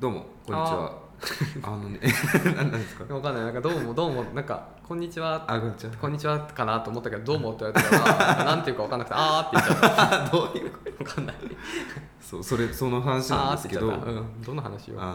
どうもこんにちは。何ですか。 わかんない。なんかどうもなんかこんにちはこんにちは。 こんにちはかなと思ったけど、どうもって言われたからなんていうかわかんなくてあーって言っちゃった。 どういうわかんない。 その話なんですけど、 あーって言っちゃった。どの話よ。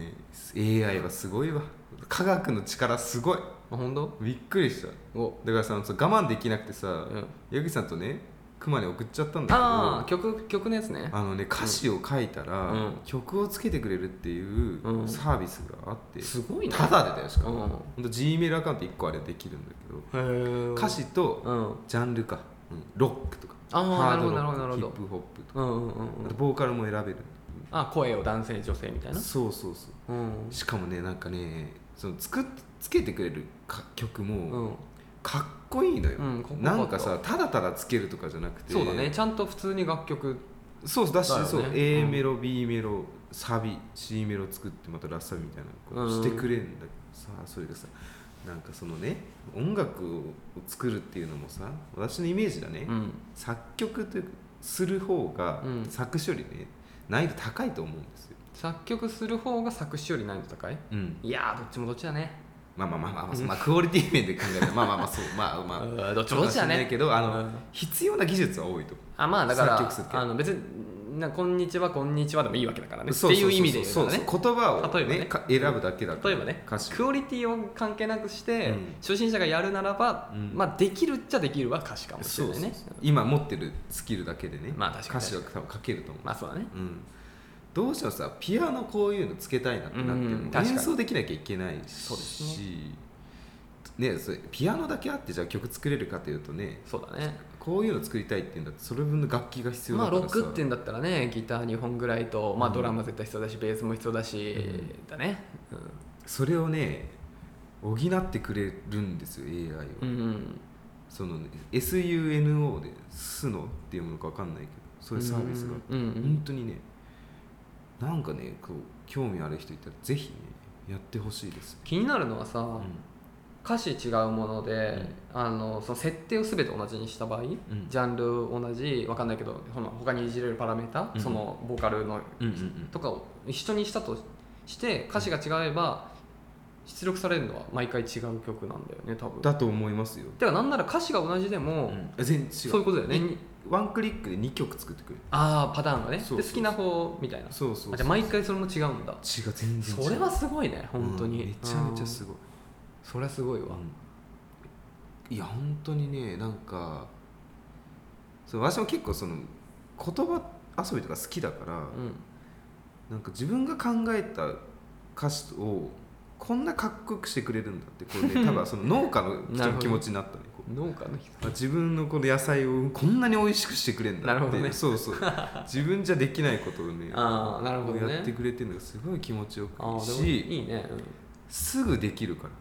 AI はすごいわ。科学の力すごい。 本当？ びっくりした。 お、 だからさ、我慢できなくてさ、矢口さんとね熊に送っちゃったんだけど、 曲のやつね。 歌詞を書いたら、曲をつけてくれるっていうサービスがあって、 すごいね。 ただでだよ。しかも、Gmail アカウント1個あれできるんだけど、歌詞とジャンルか、ロックとかハードロック、ヒップホップとか、あとボーカルも選べる。 声を男性女性みたいな。 そう、しかもね、なんかね、そのつけてくれる曲もかっこいいのよ。なんかさ、ただただつけるとかじゃなくて、 そうだね、ちゃんと普通に楽曲そうだし、A メロ、B メロ、サビ、C メロ作ってまたラスサビみたいなことしてくれるんだけどさ、それがさ、なんかそのね、音楽を作るっていうのもさ、私のイメージだね、作曲する方が作詞よりね、難易度高いと思うんですよ。 作曲する方が作詞より難易度高い？いやー、どっちもどっちだね。 まあクオリティ面で考えたらそうどっちもどっちだね。けど必要な技術は多いと。 だから別にこんにちはこんにちはでもいいわけだからねっていう意味で言うからね。 言葉をね選ぶだけだから。 例えばね、クオリティを関係なくして初心者がやるならば、できるっちゃできるは歌詞かもしれないね。 今持ってるスキルだけでね、 歌詞は多分書けると思う。 そうだね。 どうしてもさ、ピアノこういうのつけたいなってなっても演奏できなきゃいけないし、ピアノだけあってじゃあ曲作れるかというとね、 そうだね、 こういうの作りたいっていうんだってそれ分の楽器が必要だからさ、 ロックっていうんだったらね、ギター2本ぐらいと、ドラム絶対必要だし、ベースも必要だし、だね、 それをね補ってくれるんですよ AI を。そのね、SUNO でスノっていうものか分かんないけど、そういうサービスが本当にね、なんかね、こう興味ある人いたらぜひねやってほしいです。 気になるのはさ、歌詞違うもので、その設定を全て同じにした場合、ジャンル同じ分かんないけど、他にいじれるパラメータ、そのボーカルのとかを一緒にしたとして歌詞が違えば出力されるのは毎回違う曲なんだよね、多分。 だと思いますよ。 てかなんなら歌詞が同じでも、 全然違う。 そういうことだよね。 ワンクリックで2曲作ってくれる。 パターンがね。で好きな方みたいな。 じゃあ毎回それも違うんだ。 全然違う。 それはすごいね、本当に。 めちゃめちゃすごい。 それはすごいわ。 いや本当にね、なんか私も結構その言葉遊びとか好きだから、なんか自分が考えた歌詞をこんなかっこよくしてくれるんだってこれ、多分その農家の人の気持ちになったね。 農家の人、 自分のこの野菜をこんなに美味しくしてくれるんだって。 なるほどね。 そう自分じゃできないことをねなるほどね、 やってくれてるのがすごい気持ちよくいいし、いいね、 すぐできるから。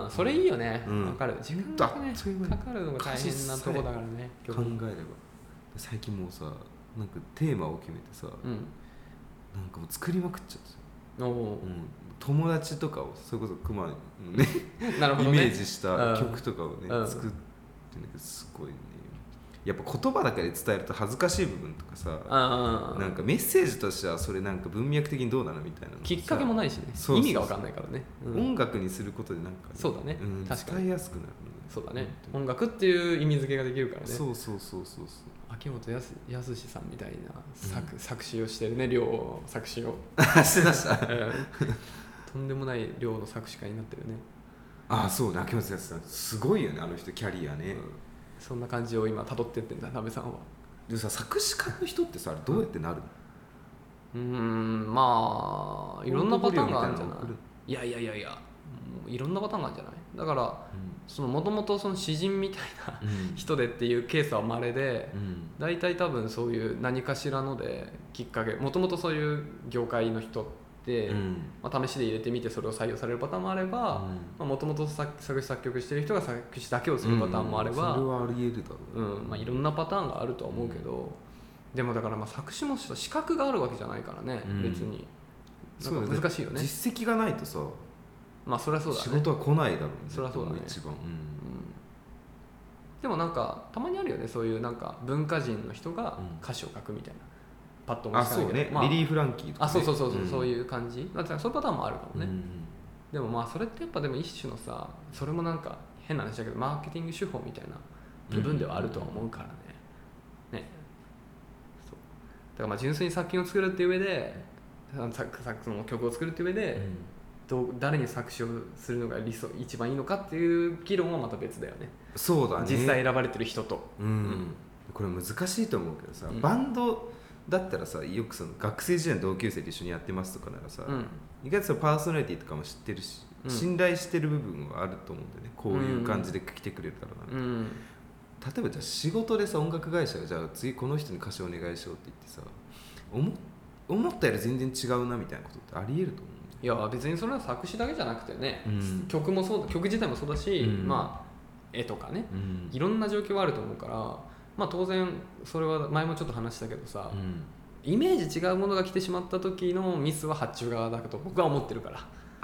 それいいよね。わかる。自分がねかかるのが大変なとこだからね。 考えれば最近もうさ、なんかテーマを決めてさ、なんかもう作りまくっちゃってさ、友達とかをそれこそ熊のねイメージした曲とかをね作ってんだけど、すごいね、やっぱ言葉だけで伝えると恥ずかしい部分とかさ、なんかメッセージとしてはそれなんか文脈的にどうなのみたいなきっかけもないしね、意味が分かんないからね。 音楽にすることでなんかそうだね、 伝えやすくなる。 そうだね、音楽っていう意味付けができるからね。 そう秋元康さんみたいな作詞をしてるね、量作詞をしてましたとんでもない量の作詞家になってるね。 そうね、秋元康さんすごいよね、あの人キャリアね。 そんな感じを今辿ってってんだ、なべさんは。 でさ、作詞家の人ってさ、どうやってなるの？いろんなパターンがあるんじゃない？いやいろんなパターンがあるんじゃない？だから、もともと詩人みたいな人でっていうケースは稀で、大体多分そういう何かしらのできっかけ、もともとそういう業界の人で、試しで入れてみてそれを採用されるパターンもあれば、もともと作詞作曲してる人が作詞だけをするパターンもあれば、 それはありえるだろう、 いろんなパターンがあるとは思うけど、でもだから作詞も資格があるわけじゃないからね、別になんか難しいよね。 実績がないとさ、 そりゃそうだね、 仕事は来ないだろうね。 そりゃそうだね、 一番、 でもなんかたまにあるよね、そういうなんか文化人の人が歌詞を書くみたいな、 パッと思いつかないけど、 そうね、まあ、リリー・フランキーとか、ね、 そう、そういう感じだからそういうパターンもあるかもね、でもまあそれってやっぱでも一種のさ、それもなんか変な話だけどマーケティング手法みたいな部分ではあるとは思うからね、そうだからまあ純粋に作品を作るっていう上でその曲を作るっていう上で、誰に作詞をするのが一番いいのかっていう議論はまた別だよね。 そうだね、 実際選ばれてる人と、 これ難しいと思うけどさ、バンドだったらさ、よくその学生時代の同級生と一緒にやってますとかならさ、意外とそのパーソナリティとかも知ってるし、信頼してる部分はあると思うんだよね。こういう感じで来てくれるだろうな、例えばじゃあ仕事でさ、音楽会社がじゃあ次この人に歌詞お願いしようって言ってさ、思ったより全然違うなみたいなことってありえると思う。 いや別にそれは作詞だけじゃなくてね、曲自体もそうだし、まあ絵とかね、いろんな状況はあると思うから、まあ当然それは前もちょっと話したけどさ、イメージ違うものが来てしまった時のミスは発注側だと僕は思ってるから。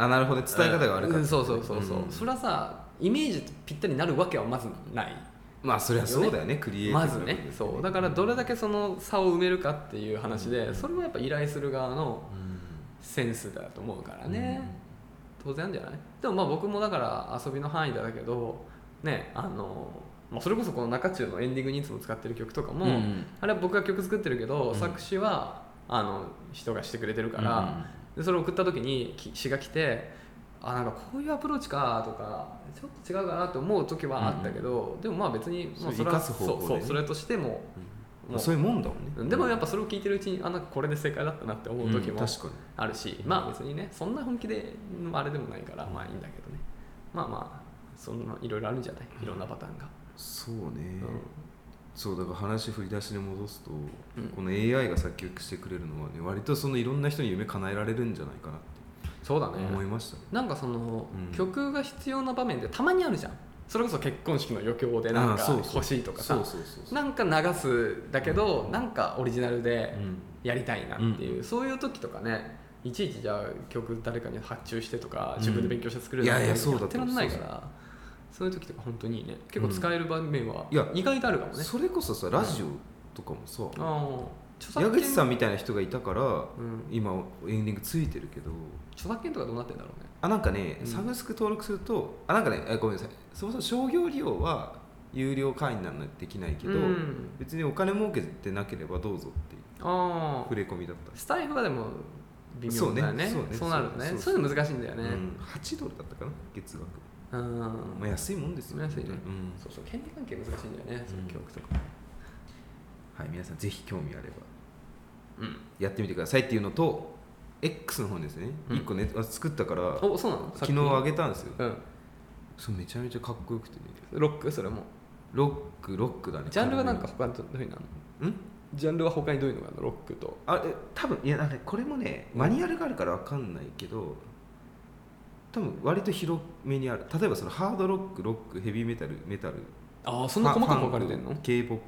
なるほど、伝え方が悪かった、 そう、それはさイメージとぴったりになるわけはまずない。 まあそれはそうだよね、クリエイティブまずね、そうだからどれだけその差を埋めるかっていう話で、それはやっぱ依頼する側のセンスだと思うからね、当然じゃない。でもまあ僕もだから遊びの範囲だけどね、まあ、それこそこの中中のエンディングにいつも使ってる曲とかも、あれは僕が曲作ってるけど、作詞は人がしてくれてるから、でそれを送った時に詩が来て、なんかこういうアプローチかとかちょっと違うかなと思う時はあったけど、でもまあ別にもうそれはそれとしても、 そういうもんだもんね。 でもやっぱそれを聞いてるうちになんかこれで正解だったなって思う時もあるし、まあ別にねそんな本気であれでもないからまあいいんだけどね、まあまあそんないろいろあるんじゃない、いろんなパターンが。 そうね、そうだから話振り出しに戻すと、この AI が作曲してくれるのはね、割とそのいろんな人に夢叶えられるんじゃないかなってそうだね思いました。 なんかその、曲が必要な場面でたまにあるじゃん。それこそ結婚式の余興でなんか欲しいとかさ、なんか流すだけど、なんかオリジナルでやりたいなっていう、そういう時とかね、いちいちじゃあ曲誰かに発注してとか自分で勉強して作るなんてやってらんないから、そういう時とか本当にね結構使える場面は意外とあるかもね。 それこそさ、ラジオとかもさ、矢口さんみたいな人がいたから、今エンディングついてるけど、 著作権とかどうなってんだろうね。 なんかね、サブスク登録するとなんかね、ごめんなさい、そもそも商業利用は有料会員なのでできないけど、別にお金儲けてなければどうぞっていう触れ込みだった。 スタイフはでも微妙だよね。そうなるね。そういうの難しいんだよね。 $8だったかな、月額。まあ安いもんですよね。 安いね。そうそう、権利関係難しいんだよね、その曲とか。 はい、皆さんぜひ興味あればやってみてくださいっていうのと、X の方ですね、1個ね作ったから、 そうなの、 昨日あげたんですよ。それめちゃめちゃかっこよくてね。 ロック、それもロックだね。 ジャンルはなんか他にどういうのあるの？ジャンルは他にどういうのがあるの？ロックと多分いやこれもねマニュアルがあるから分かんないけど、多分割と広めにある。例えばそのハードロック、ヘビーメタル、 そんな細かく分かれてんの？ K-POP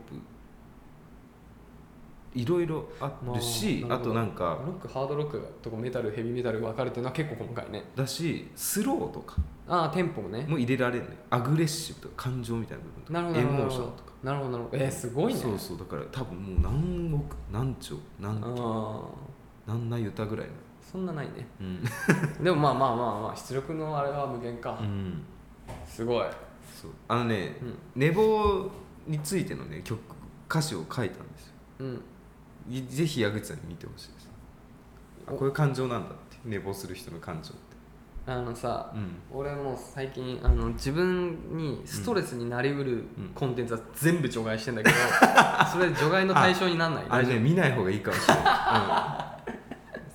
いろいろあるし、あとなんかロック、ハードロックとかメタル、ヘビーメタル分かれてるのは結構細かいね。 だし、スローとかテンポもねもう入れられるね。アグレッシブとか感情みたいな部分とか、エモーションとか。 なるほどすごいね。 そうだから多分もう何億何兆何なユタぐらいの。 そんなないね、でもまあ出力のあれは無限か、すごい。 そうね、寝坊についてのね歌詞を書いたんですよ。ぜひ矢口さんに見てほしいです。こういう感情なんだって、寝坊する人の感情って。 俺もう最近自分にストレスになりうるコンテンツは全部除外してんだけど、それ除外の対象にならない。 あれね、見ない方がいいかもしれない、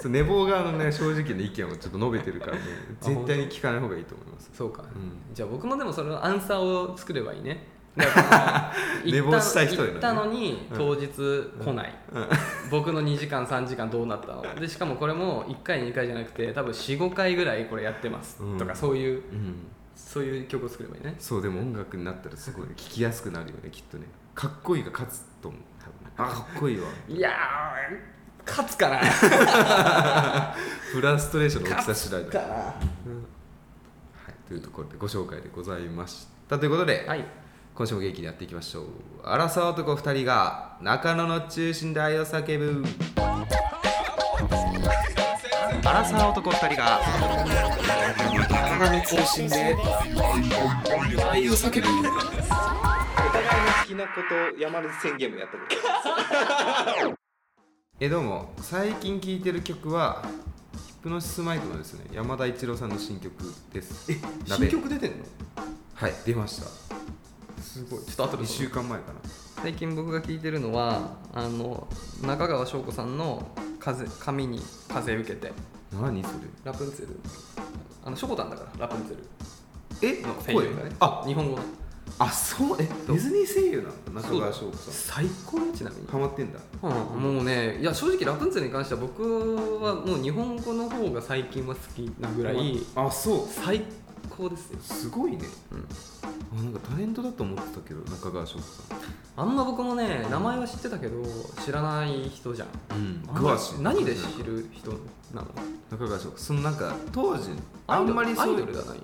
寝坊側のね正直な意見をちょっと述べてるからね、絶対に聞かない方がいいと思います。 そうか、じゃあ僕もでもそれのアンサーを作ればいいね。 寝坊したい人行ったのに当日来ない、僕の2時間3時間どうなったので、しかもこれも1回2回じゃなくて多分 4,5 回ぐらいこれやってますとか、そういう曲を作ればいいね。 そう、でも音楽になったらすごい聴きやすくなるよね、きっとね。かっこいいが勝つと思う、多分。かっこいいわ。 いや勝つかなフラストレーションの大きさ次第だ。 勝つかな、 というところでご紹介でございましたということで、 今週も元気にやっていきましょう。アラサー男2人が中野の中心で愛を叫ぶ。アラサー男2人が中野の中心で愛を叫ぶ。お互いの好きなこと山根宣言もやったことどうも、最近聴いてる曲はヒプノシスマイクのですね、山田一郎さんの新曲です。 新曲出てんの？ はい、出ました。 すごい。ちょっと後で 1週間前かな。 最近僕が聴いてるのは中川翔子さんの髪に風受けて。 何それ？ ラプンツェル。ショコタンだからラプンツェルの声優がね。日本語の。 そう。ディズニー声優なんだ、中川翔子さん。 最高のちなみにハマってんだ。 もうね、いや正直ラプンツェルに関しては僕はもう日本語の方が最近は好きなぐらい。 そう。 最高ですよ。 すごいね。なんかタレントだと思ってたけど、中川翔子さん。 あんま僕もね、名前は知ってたけど知らない人じゃん。 詳しい。 何で知る人なの？ 中川翔子。なんか当時あんまりアイドルではない。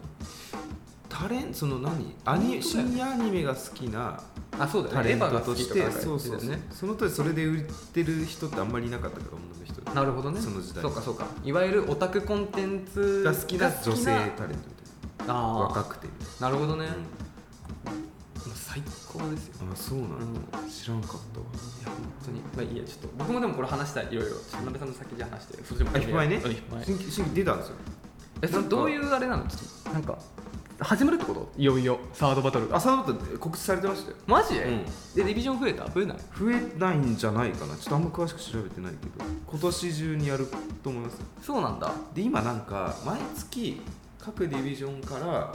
深夜アニメが好きなタレントとして、その当時それで売ってる人ってあんまりいなかったから、女の人で。 なるほどね。 その時代。 そうか。いわゆるオタクコンテンツが好きな女性タレントみたいな。若くて。 なるほどね。最高ですよ。 そうなの。知らんかったわ。 いや本当に。まあいいや、ちょっと僕もでもこれ話したい、いろいろ。鍋さんの先じゃ話して。 いっぱいね。新出たんですよ。 どういうあれなの？なんか始まるってこと？いよいよサードバトルが。 サードバトル告知されてましたよ。 マジ？でディビジョン増えた？増えない？ 増えないんじゃないかな。ちょっとあんま詳しく調べてないけど、今年中にやると思います。 そうなんだ。 で今なんか毎月各ディビジョンから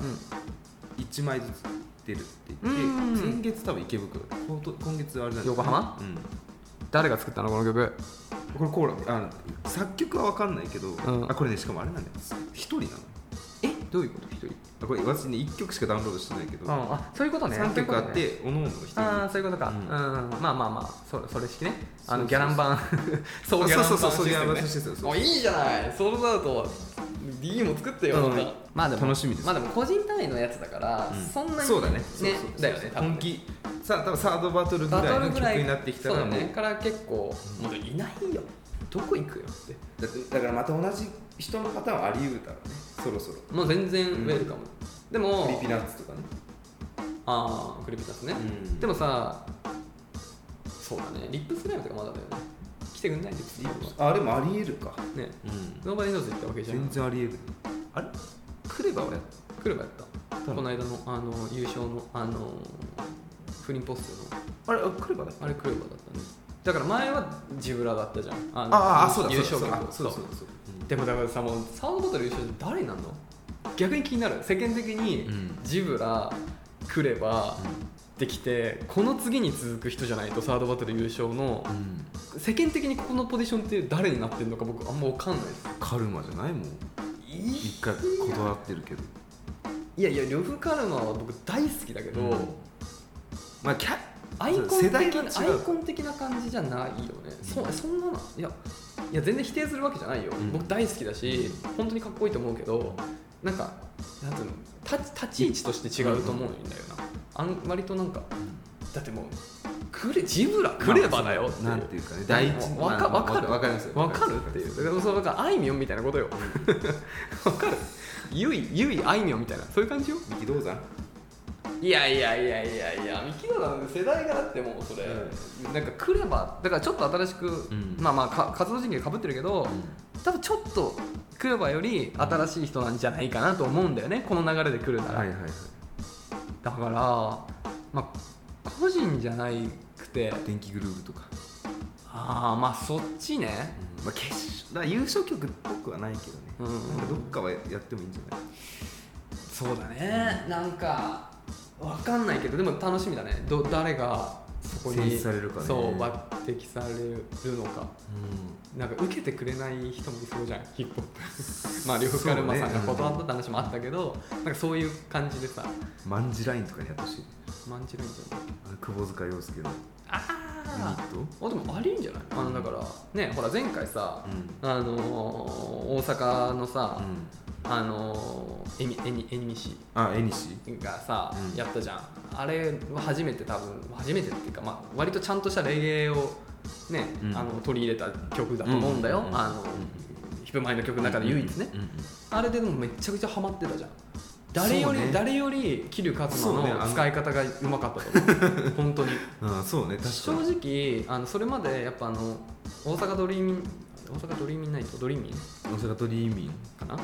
1枚ずつ出るって言って、先月多分池袋、今月あれなんです。 横浜？誰が作ったのこの曲？ これコーラ作曲は分かんないけど、これね、しかもあれなんだよ、1人なの。 どういうこと？1人？ これ私ね、1曲しかダウンロードしてないけど、 そういうことね。 3曲あっておのおの1人。 そういうことか。まあそれ式ね。ギャラン版そうギャラン版システムね。いいじゃない。ソールドアウト D も作ってよ。まあでも楽しみです。 まあでも個人単位のやつだからそんなに。 そうだね。 だよね。 本気多分サードバトルぐらいの曲になってきたらもうから結構もういないよ。どこ行くよって。 だからまた同じ人のパターンはあり得るだろうね。そろそろもう全然ウェルカム。でもクリピナッツとかね。 クリピナッツね。でもさ、そうだね、リップスライムとかまだだよね。来てくんないんですよ。 でもあり得るかね。ノーバディノーズ行ったわけじゃん。 全然あり得る。あれクレバはやった。 この間の優勝のフリンポストのあれクレバだった。 あれクレバだったね。だから前はジブラだったじゃん。そうだ。 優勝曲。そう。でもだからさ、もうサードバトル優勝って誰になるの？逆に気になる。世間的にジブラ、クレバできて、この次に続く人じゃないとサードバトル優勝の、世間的にこのポジションって誰になってるのか僕あんま分かんないです。 カルマじゃないもん。一回断ってるけど。 いや呂布カルマは僕大好きだけど、 まあアイコン的な感じじゃないよね。そんなのいや全然否定するわけじゃないよ。僕大好きだし本当にかっこいいと思うけど、なんかなんていうの、立ち位置として違うと思うんだよな。割となんかだってもうジブラクレバだよっていう、 なんていうかね、第一わかりますよ。わかるっていう。だからあいみょんみたいなことよ。わかる。ゆいあいみょんみたいな、そういう感じよ。 三木道山。 いや三木道山世代がだってもうそれ、なんかクレバだからちょっと新しく、活動時期が被ってるけど、多分ちょっとクレバより新しい人なんじゃないかなと思うんだよね、この流れで来るなら。だからまあ個人じゃなくて電気グルーヴとか、 まあそっちね。 だ優勝曲っぽくはないけどね、どっかはやってもいいんじゃない？ そうだね、なんか分かんないけど、でも楽しみだね。誰がそこに選出されるかね。 そう抜擢されるのか、なんか受けてくれない人もいそうじゃん、ヒップホップ。まあ呂布カルマさんが断ったって話もあったけど、なんかそういう感じでさ、 マンジラインとかにやってほしい。 マンジラインじゃん、 窪塚洋介のでもありんじゃない？だからね、ほら前回さ、大阪のさ、 えにしがさ、やったじゃん。あれは初めてっていうか、まあ、割とちゃんとしたレゲエをね、取り入れた曲だと思うんだよ、ヒップマイの曲の中で唯一ね、あれでもめちゃくちゃハマってたじゃん。誰より桐生一馬の使い方がうまかったと思う本当に。 そうね、 正直それまでやっぱ大阪ドリーミンナイト大阪ドリーミンかな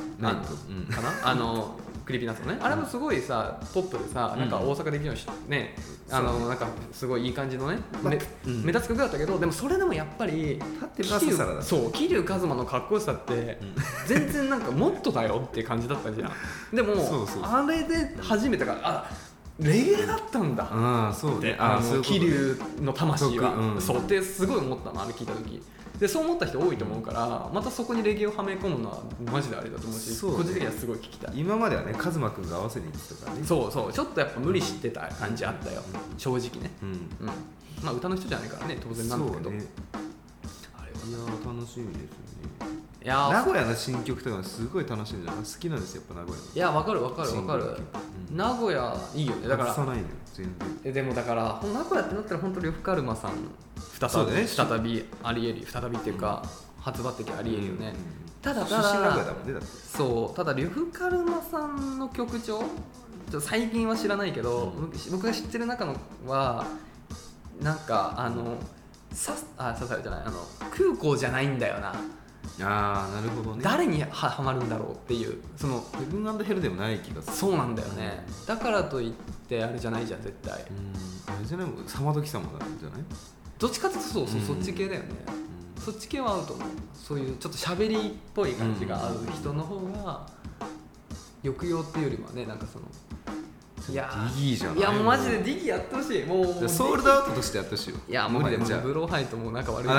クリーピーナッツのね、あれもすごいさポップでさ、なんか大阪できるようにね、なんかすごいいい感じのね、目立つ曲だったけど、でもそれでもやっぱり桐生一馬のかっこよさって全然なんかもっとだよっていう感じだったじゃん。でもあれで初めてからレゲエだったんだって桐生の魂はそうってすごい思ったの、あれ聞いた時で。そう思った人多いと思うから、またそこにレゲエをはめ込むのはマジであれだと思うし、個人的にはすごい聞きたい。 今まではね、カズマくんが合わせに行ってたからね。 そうちょっとやっぱ無理してた感じあったよ、正直ね。まあ歌の人じゃないからね、当然なんだけど、あれは楽しみですよね。 名古屋の新曲とかすごい楽しみじゃない？好きなんですよ、やっぱ名古屋。 いや、わかる、名古屋いいよね。だからでもだから名古屋ってなったら本当呂布カルマさん再びありえる、再びっていうか初抜擢ありえるよね。ただそうただ呂布カルマさんの曲調最近は知らないけど、僕が知ってる中のはなんか刺さるじゃない、空港じゃないんだよな。 なるほどね。 誰にはまるんだろうっていう、 ヘブン&ヘルでもない気がする。 そうなんだよね。だからといってあれじゃないじゃん、絶対。あれじゃない、様時様なんじゃない？ どっちかっていうとそっち系だよね。そっち系は合うと思う。そういうちょっと喋りっぽい感じが合う人の方が抑揚っていうよりもね、なんかいやディギーじゃない。 いやもうマジでディギーやってほしい。もうソールドアウトとしてやってほしいよ。 いや無理でもブローハイとも仲悪い。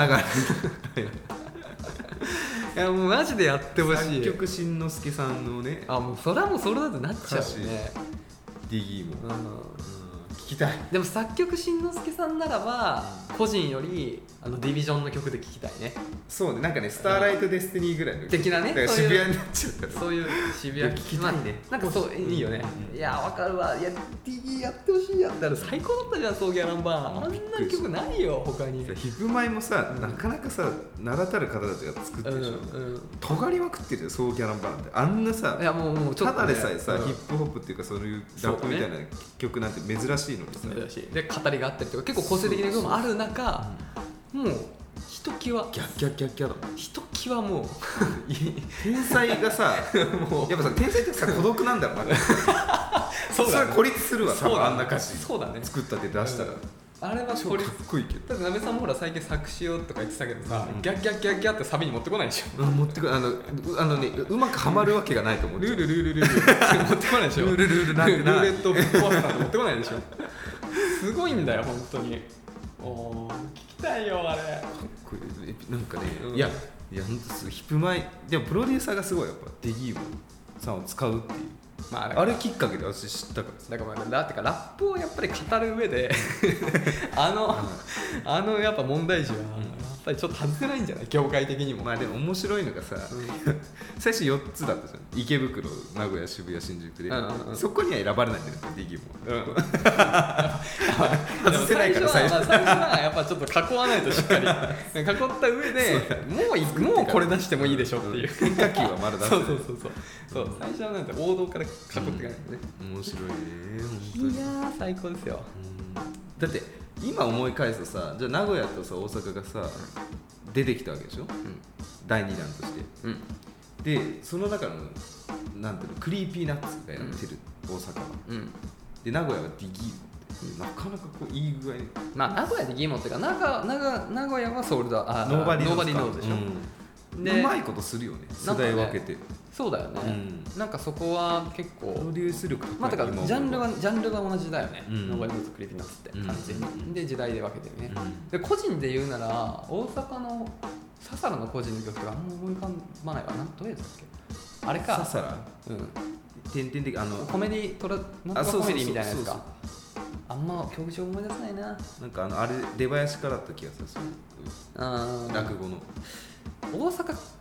いやもうマジでやってほしい。 作曲しんのすけさんのね。 もうそれはもうそれだってなっちゃうね。 ディギーも聞きたい。 でも作曲しんのすけさんならば個人よりディビジョンの曲で聴きたいね。 そうね、なんかね、スターライトデスティニーぐらいの的なね、 だから渋谷になっちゃうから、 そういう渋谷聴きたいね。 なんかそういいよね。いやわかるわ。いや DD やってほしいやったら最高だったじゃん、ソーギャランバー。あんな曲ないよ他に。 ヒップマイもさ、なかなかさ、名だたる方たちが作ってるでしょ。尖りまくってるよ、ソーギャランバーって。あんなさ、 いやもうちょっとただでさえさ、ヒップホップっていうかそういうラップみたいな曲なんて珍しいのにさ。 珍しい。で語りがあったりとか結構個性的な曲もある中、もうひときわ逆だもん。 ひときわもう天才がさもうやっぱさ、天才ってさ孤独なんだろうな。 そうだね、 孤立するわ、多分あんな歌詞そうだね、 作ったって出したら、 あれは超かっこいいけど。 だってなべさんもほら最近作詞をとか言ってたけどさ、ギャッギャッギャッギャッってサビに持ってこないでしょ。 持ってこない。うまくはまるわけがないと思う。 ルール持ってこないでしょ。ルーレットポスター持ってこないでしょ。すごいんだよ本当に。聞きたいよあれ。かっこいい。なんかね、いや本当すヒップマイでもプロデューサーがすごいやっぱデギーさんを使うっていう。あれきっかけで私知ったからだからってかラップをやっぱり語る上でやっぱ問題児はやっぱりちょっと外せないんじゃない、業界的にも。 まあでも面白いのがさ、最初4つだったじゃん。池袋、名古屋、渋谷、新宿で、そこには選ばれないんだよデギーも。外せないから最初はやっぱちょっと囲わないとしっかり囲った上でもうこれ出してもいいでしょっていう変化球はまだ出せない。 そう最初はなんて王道から囲っていかないとね。 面白いね本当に。いや最高ですよ。 だって今思い返すとさ、じゃあ名古屋とさ大阪がさ出てきたわけでしょ、第2弾として、でその中のなんていうの、クリーピーナッツがやってる、大阪は、で名古屋はディギーモ、なかなかこういい具合に、 まあ名古屋でディギーモっていうか名古屋はソウルドノーバディノーズでしょ。 うまいことするよね、世代分けて。 そうだよね、なんかそこは結構プロデュース力まあだからジャンルが同じだよね、ノーバディノーズクリーピーナッツって完全に、で時代で分けてるね、で個人で言うなら大阪のササラの個人の曲があんま思い浮かばないわ。どういうやつだっけあれか。 ササラ点々的コメディなんとかコメディみたいなやつか。あんま曲調思い出せないな。 なんかあれ出囃子からだった気がする、落語の。 大阪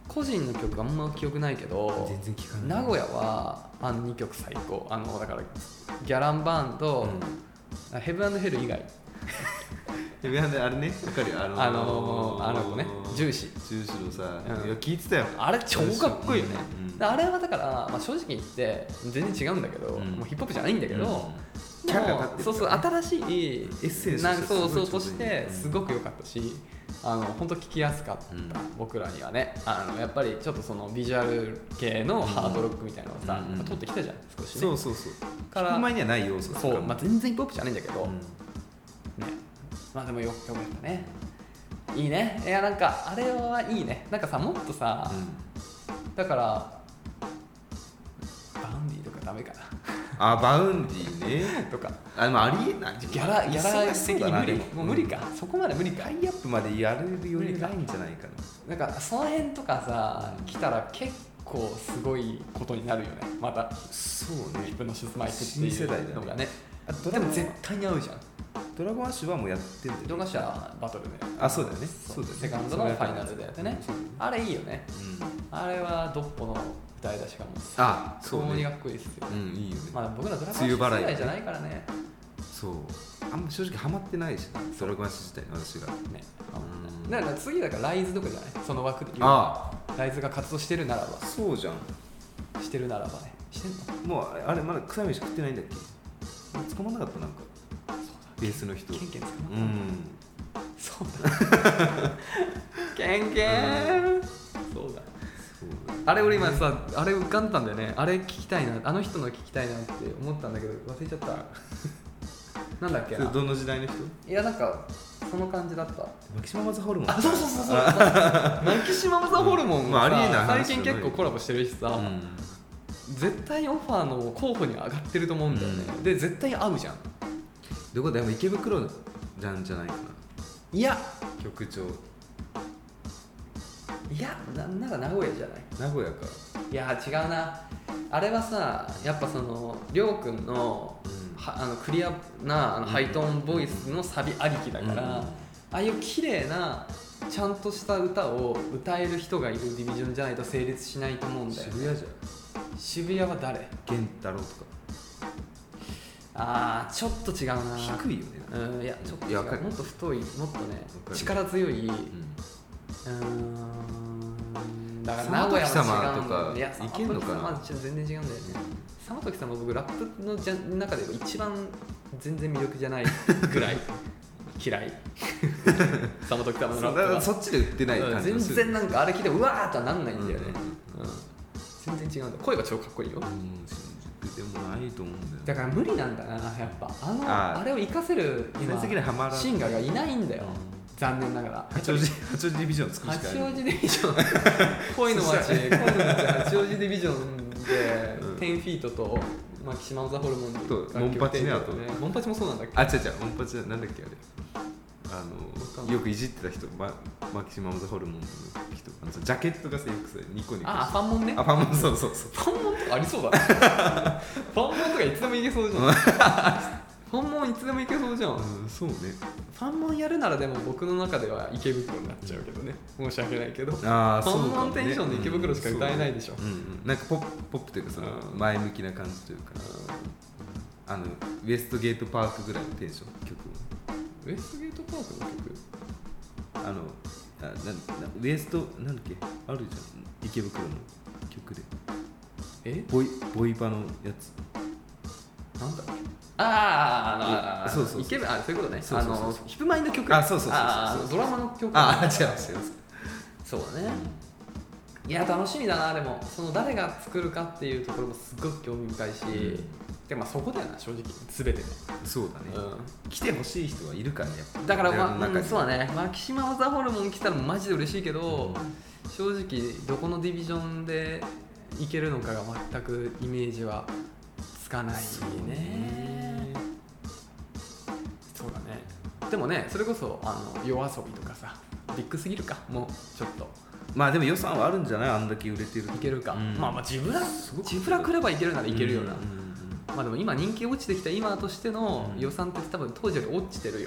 個人の曲あんま記憶ないけど、 全然聞かない。 名古屋は2曲最高。だからギャランバーンと、ヘブン&ヘル以外ヘブン&あれね、わかるよ、 あの子ね、ジューシのさ、いや聞いてたよ。 あれ超かっこいいよね。あれはだから、正直言って全然違うんだけど、もうヒップホップじゃないんだけど、 キャラが立ってる。 そう新しいエッセンスとしてすごく良かったし、本当聞きやすかった、僕らにはね。やっぱりちょっとそのビジュアル系のハードロックみたいなのをさ、取ってきたじゃん、少しね。 そうから聞く前にはない要素。 そう、全然ヒップホップじゃないんだけど、ね、でもよかったね。いいね。いや、なんかあれはいいね。なんかさ、もっとさ、だからバウンディとかダメかな。 バウンディねとかありえない。 ギャラ的に無理。もう無理か。そこまで無理か。 タイアップまでやれる余裕ないんじゃないかな。なんかその辺とかさ、来たら結構すごいことになるよね。またそうね。 ヒップのシスマイクっていうのがね。でも絶対に合うじゃん。 ドラゴンアッシュはもうやってるんだよ。 ドラゴンアッシュはバトルで。 そうだよね。 セカンドのファイナルでやってね。あれいいよね。あれはドッポの歌い出しがもうそうね。 非常にかっこいいですよ。 いいよね。 僕らドラゴンアッシュ世代じゃないからね。 そう。あんま正直ハマってないし、ドラゴンアッシュ自体私が。ね。 だから次だからライズとかじゃない？その枠で言う。ライズが活動してるならば。 そうじゃん。 してるならばね。してんの？ もうあれまだ臭い飯食ってないんだっけ？捕まんなかったなんか。ベースの人。 ケンケン捕まった。そうだ。ケンケン。そうだ。あれ俺今さ、あれ浮かんだんだよね。あれ聞きたいな、あの人の聞きたいなって思ったんだけど忘れちゃった。なんだっけな。 どの時代の人？ いや、なんかその感じだった。 マキシマムザホルモン。 そうマキシマムザホルモンありえない最近結構コラボしてるしさ、絶対オファーの候補には上がってると思うんだよね。で絶対合うじゃん。 どこだよ、池袋なんじゃないかな。 いや、 局長。 いや、なんか名古屋じゃない？ 名古屋か。 いや違うな。あれはさ、やっぱそのりょうくんの、クリアなハイトーンボイスのサビありきだから、ああいう綺麗なちゃんとした歌を歌える人がいるディビジョンじゃないと成立しないと思うんだよね。 渋谷じゃん。 渋谷は誰？ 源太郎とか。 ちょっと違うな。 低いよね。 いやちょっと違う。もっと太い、もっとね力強い。だから名古屋は違うんだよ。いや、いけんのかな。全然違うんだよね。サマトキ様、僕ラップの中で一番全然魅力じゃないぐらい嫌い。サマトキ様のラップはそっちで売ってない感じ。 全然なんかあれ聞いてうわーとはなんないんだよね。全然違うんだ。声は超かっこいいよ。 でもないと思うんだよ。 だから無理なんだな、やっぱあれを活かせる今シンガーがいないんだよ。残念ながら八王子ディビジョン作るしかない。 八王子ディビジョン恋の街八王子ディビジョンで10フィートとマキシマムザホルモンとモンパチね。あとモンパチもそうなんだっけ？ 違うモンパチなんだっけあれ。よくいじってた人、マキシマムザホルモンの人、ジャケットがさよくさニコニコ。 ファンモンね。 ファンモン、そう。ファンモンとかありそうだね。ファンモンとかいつでもいけそうじゃん。ファンモンいつでもいけそうじゃん。 そうね。 ファンモンやるならでも僕の中では池袋になっちゃうけどね。申し訳ないけど。ファンモンテンションで池袋しか歌えないでしょ。 なんかポップというかその前向きな感じというか、ウエストゲートパークぐらいのテンション曲。 ウエストゲートパークの曲？ ウエストなんだっけあるじゃん、池袋の曲で。ボイパのやつ。 なんだっけ？ そうそういうことね。ヒップマイの曲。 そうドラマの曲。 違う。 そうだね。いや楽しみだな。でもその誰が作るかっていうところもすごく興味深いし、でそこだよな正直全てね。 そうだね。来てほしい人はいるからね。 だからそうだね。マキシマムザホルモン来たらマジで嬉しいけど、正直どこのディビジョンでいけるのかが全くイメージはつかないね。そうだね。でもね、それこそ夜遊びとかさ、ビッグすぎるか、もうちょっと。 でも予算はあるんじゃない？あんだけ売れてる。 いけるか。ジブラ来ればいけるならいけるよな。でも今人気落ちてきた今としての予算って多分当時より落ちてるよ。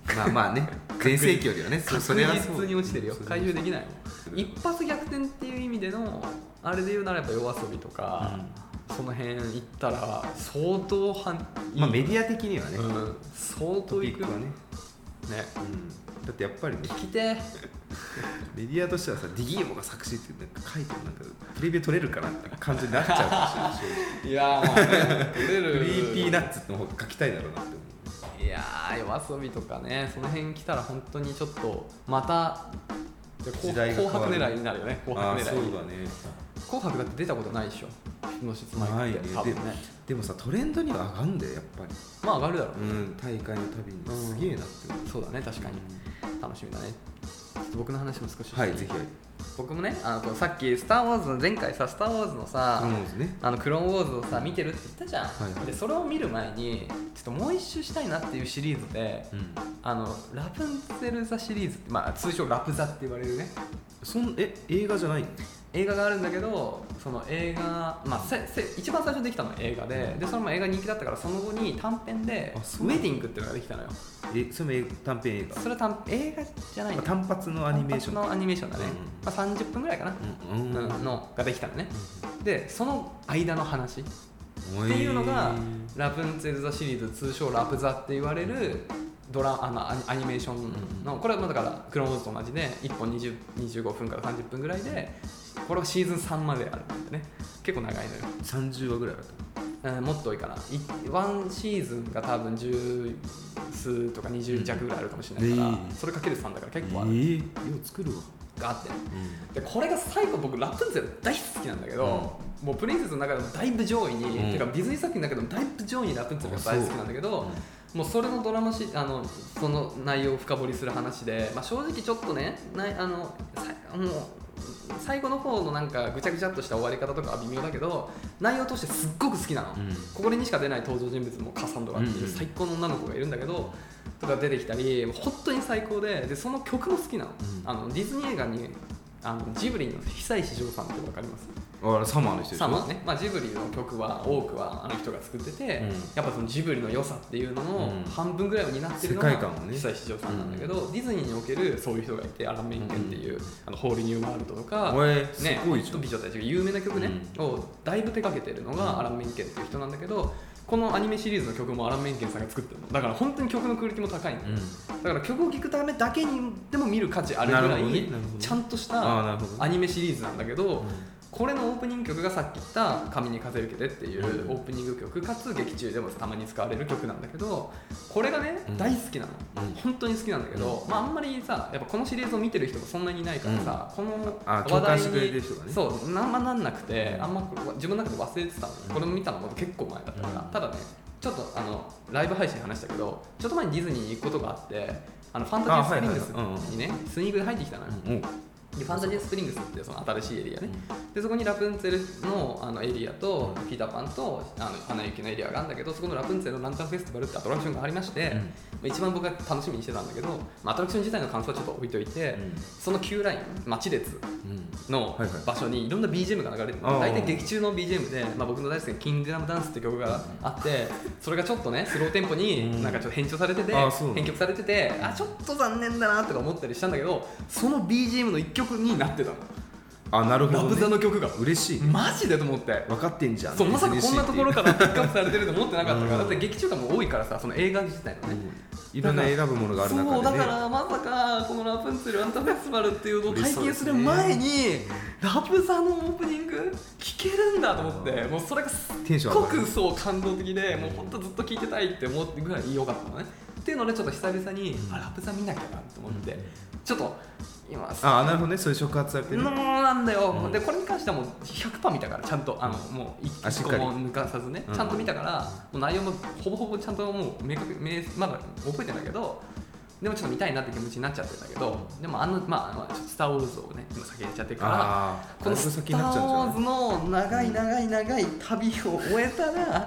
まあね全盛期よりはねそれは確実に落ちてるよ。回収できないもん。一発逆転っていう意味でのあれで言うならやっぱ夜遊びとか、その辺行ったら相当まあメディア的にはね、 相当行くよね。 だってやっぱりね聞きてメディアとしてはさディギーモが作詞ってなんか書いてもなんかプレビュー取れるかなって感じになっちゃうかもしれない。 いやー、ね、取れるクリーピーナッツの方が書きたいだろうなって思う。 いやー、夜遊びとかね、その辺来たら本当にちょっとまた時代が変わる。 紅白狙いになるよね。紅白狙い。 そうだね。 紅白だって出たことないでしょ。の質問ないね。でもさトレンドには上がるんだよやっぱり。 まあ上がるだろうね。大会のたびにすげえなって。 そうだね、確かに。楽しみだね。僕の話も少し。 はい、ぜひ。 僕もね、さっきスター・ウォーズの前回さ、スター・ウォーズのさ、クローン・ウォーズをさ見てるって言ったじゃん。はいはい、でそれを見る前にちょっともう一周したいなっていうシリーズで、ラプンツェル座シリーズって、まあ通称ラプ座って言われるね。 映画じゃないの？ 映画があるんだけど、その映画、まあ、一番最初できたのは映画で、それも映画人気だったから、その後に短編でウェディングっていうのができたのよ。 それも短編映画？それは映画じゃない、ね、 単発のアニメーション。 単発のアニメーションだね。まあ、30分ぐらいかな、のができたのね。でその間の話っていうのがラプンツェル座シリーズ、通称ラプ座って言われるアニメーションの、これはだからクローンウォーズと同じで1本25分から30分ぐらいで、これはシーズン3まであるんでね、結構長いのよ。 30話ぐらいあった？ もっと多いかな。1シーズンが多分10数とか20弱ぐらいあるかもしれないから、それかける3だから結構ある。 よう作るわがあって、でこれが最後、僕ラプンツェル大好きなんだけど、もうプリンセスの中でもだいぶ上位に、てかディズニー作品だけどもだいぶ上位にラプンツェルが大好きなんだけど、もうそれのドラマその内容を深掘りする話で、まあ、正直ちょっとねもう最後の方のなんかぐちゃぐちゃっとした終わり方とかは微妙だけど、内容としてすっごく好きなの、ここにしか出ない登場人物もカサンドラっていう最高の女の子がいるんだけど、とか出てきたり、本当に最高で、その曲も好きなの。ディズニー映画にジブリの久石譲さんって分かります？ サマーの人でしょ。 サマーね、まあ、ジブリの曲は多くはあの人が作ってて、やっぱそのジブリの良さっていうのの半分ぐらいを担ってるのが久石譲さんなんだけど、ディズニーにおけるそういう人がいて、アラン・メンケンっていうホールニューワールドとか、ね、美女たちが有名な曲ね、をだいぶ手掛けてるのがアラン・メンケンっていう人なんだけど、このアニメシリーズの曲もアラン・メンケンさんが作ってるのだから、本当に曲のクオリティも高いの、だから曲を聴くためだけにでも見る価値あるぐらいちゃんとしたアニメシリーズなんだけど、これのオープニング曲がさっき言った「神に風受けて」っていうオープニング曲かつ劇中でもたまに使われる曲なんだけど、これがね大好きなの、本当に好きなんだけど、まあ、あんまりさやっぱこのシリーズを見てる人がそんなにいないからさ、この話題にそうなんなくて、あんま自分の中で忘れてたの。これも見たのも結構前だったから、ただねちょっとライブ配信話したけど、ちょっと前にディズニーに行くことがあって、ファンタジースプリングスにねスニークで入ってきたのよ。でファンタジースプリングスっていうその新しいエリアね、でそこにラプンツェルのエリアとピーターパンとアナ雪のエリアがあるんだけど、そこのラプンツェルのランタンフェスティバルってアトラクションがありまして、一番僕が楽しみにしてたんだけど、アトラクション自体の感想はちょっと置いといて、その Q ライン待ち列の場所にいろんな BGM が流れてる、大体劇中の BGM で、僕の大好きなキングダムダンスって曲があって、それがちょっとねスローテンポになんかちょっと編曲されてて、ちょっと残念だなとか思ったりしたんだけど、その BGM の1曲になってたの。 なるほど、ね、 ラプ座の曲が嬉しい、 マジでと思って。 分かってんじゃん。 そう、まさかこんなところからピックアップされてると思ってなかったから、だって劇中歌も多いからさ、その映画自体のね、 いろんな選ぶものがある中で、ね、 そうだからまさかこのラプンツェルランタンフェスティバルっていうのを体験する前に、ラプ座のオープニング聴けるんだと思って、もうそれがすっごくそう感動的で、もうほんとずっと聴いてたいって思ってぐらい良かったのね。っていうのでちょっと久々にラプ座見なきゃなと思って、ちょっと今なるほどね、そういう触発されてるなんだよ、でこれに関してはもう 100% 見たから、ちゃんともう1個も抜かさずね、ちゃんと見たから、もう内容もほぼほぼちゃんともうまだ覚えてないけど、でもちょっと見たいなって気持ちになっちゃってたけど、でもスター・ウォーズをね今先に言っちゃってるから、このスター・ウォーズの長い旅を終えたら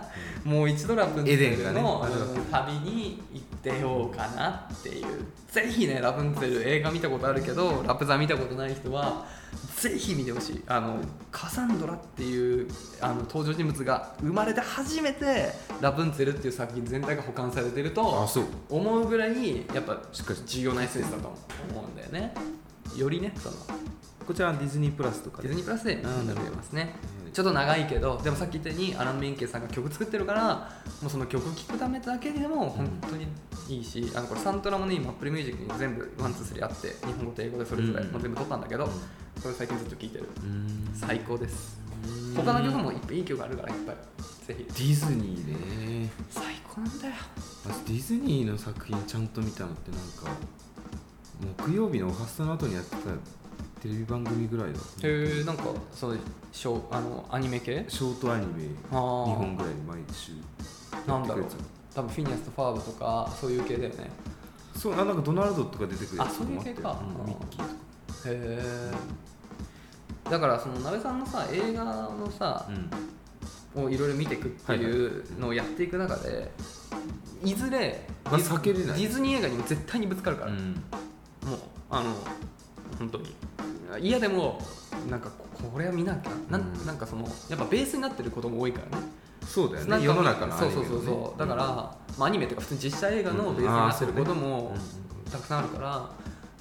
もう一度ラプンツェルの、旅に行ってようかなっていう。ぜひね、ラプンツェル映画見たことあるけどラプザ見たことない人はぜひ見てほしい。カサンドラっていう登場人物が生まれて初めてラプンツェルっていう作品全体が保管されてると思うぐらいやっぱ重要なエッセンスだと思うんだよね。よりね、 こちらはディズニープラスとかディズニープラスで見れますね。ちょっと長いけど、でもさっき言ったようにアラン・メンケンさんが曲作ってるから、もうその曲聴くためだけでも本当にいいし、これサントラもね、今 Apple Music に全部1、2、3あって、日本語と英語でそれぞれもう全部撮ったんだけど、これ最近ずっと聴いてる。最高です。他の曲もいい曲あるからいっぱい。ぜひ。 ディズニーね、 最高なんだよ。 ディズニーの作品ちゃんと見たのって木曜日のおはスタの後にやってたテレビ番組ぐらいだ。 なんかそうアニメ系ショートアニメ2本ぐらい毎週なんだろう、多分フィニアスとファーブとかそういう系だよね。 そうなんかドナルドとか出てくるやつとかもあって、そういう系か、 ミッキーとか。 だからその鍋さんのさ映画のさ、をいろいろ見ていくっていうのをやっていく中で、いずれ避けれないディズニー映画にも絶対にぶつかるから、もう本当に嫌でもなんかこれは見なきゃなんかやっぱベースになってることも多いからね。 そうだよね、世の中のアニメ、ね、 そうだから、アニメとか普通に実写映画のベースになってることもたくさんあるから、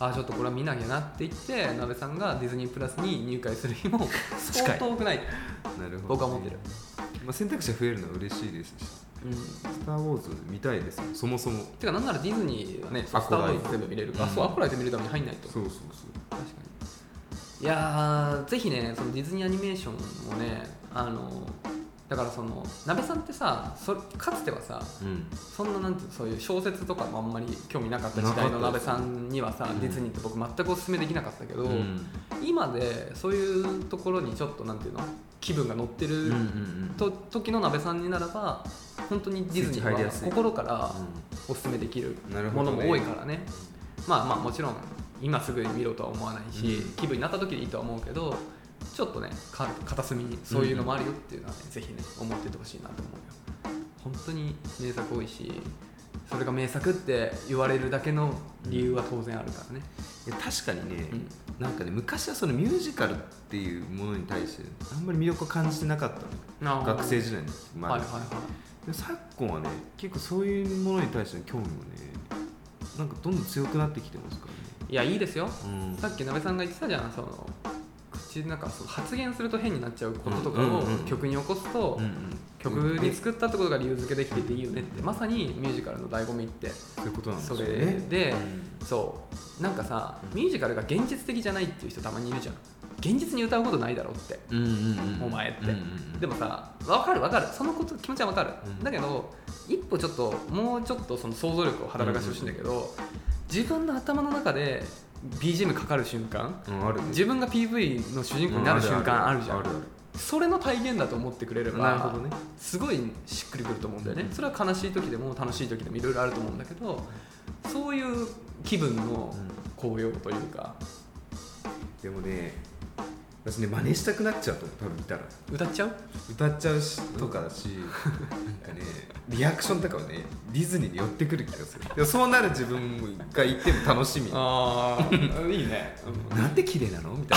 ちょっとこれは見なきゃなって言って鍋さんがディズニープラスに入会する日も相当多くない僕は思ってる。 選択肢が増えるのは嬉しいですし、スター・ウォーズ見たいですよ、そもそも。 てかなんならディズニーはね、スター・ウォーズ全部見れるから、アコライト見るために入んないと。 そう確かに。いやー、ぜひね、そのディズニーアニメーションもね、だから鍋さんってさ、かつてはさ、そんななんていうそういう小説とかもあんまり興味なかった時代の鍋さんにはさ、ディズニーって僕全くおすすめできなかったけど、今でそういうところにちょっとなんていうの気分が乗ってる時の鍋さんにならば本当にディズニーは心からおすすめできるものも多いからね。もちろん今すぐに見ろとは思わないし、気分になった時でいいとは思うけど、ちょっとね片隅にそういうのもあるよっていうのはね、ぜひね思っててほしいなと思うよ。本当に名作多いし、それが名作って言われるだけの理由は当然あるからね。 いや確かにね、なんかね昔はそのミュージカルっていうものに対してあんまり魅力を感じてなかったの、学生時代に。昨今はね結構そういうものに対しての興味もねなんかどんどん強くなってきてますからね。 いやいいですよ、さっき鍋さんが言ってたじゃん、なんか発言すると変になっちゃうこととかを曲に起こすと、曲に作ったってことが理由付けできてていいよねって、まさにミュージカルの醍醐味ってそういうことなんですよね。 それで、そうなんかさ、ミュージカルが現実的じゃないっていう人たまにいるじゃん。現実に歌うことないだろうって、お前って、でもさ分かるそのこと気持ちは分かる、だけど一歩ちょっともうちょっとその想像力を働かせてほしいんだけど、自分の頭の中で BGM かかる瞬間、自分が PV の主人公になる瞬間あるじゃん。それの体現だと思ってくれれば、すごいしっくりくると思うんだよね。それは悲しい時でも楽しい時でもいろいろあると思うんだけど、そういう気分の高揚というか。 でもね私ね真似したくなっちゃうと思う、多分見たら歌っちゃうしとかだし、なんかねリアクションとかはねディズニーに寄ってくる気がする。でもそうなる自分がいても楽しみ。 いいね、 なんで綺麗なのみたい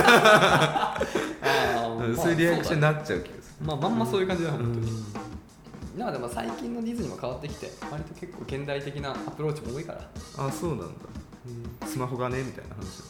なそういうリアクションになっちゃう気がする。 まんまそういう感じだ、本当に。なんかでも最近のディズニーも変わってきて、割と結構現代的なアプローチも多いから。 そうなんだ。スマホがねみたいな話。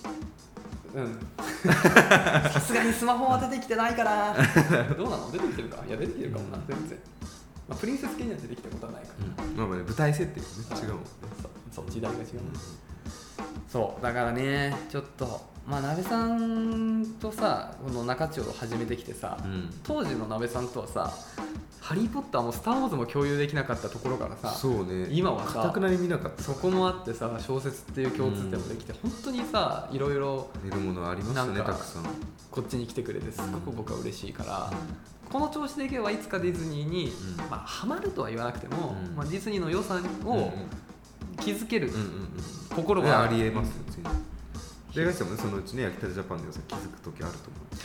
さすがにスマホは出てきてないからどうなの？出てきてるか？いや出てきてるかもな、全然。プリンセス系には出てきたことはないから、 舞台設定がね違うもんね。 そう時代が違う、そうだからね、ちょっと鍋さんとさこの中町を始めてきてさ、当時の鍋さんとはさハリー・ポッターもスター・ウォーズも共有できなかったところからさ、 そうね、 今はさ固くなり見なかった、 そこもあってさ小説っていう共通点もできて、本当にさいろいろ見るものありますね、たくさん。 こっちに来てくれてすごく僕は嬉しいから、この調子でいけばいつかディズニーに、ハマるとは言わなくても、ディズニーの良さを気づける心がありえますよ。出川さんもそのうちね、焼きたてジャパンの良さ気づく時あると思う。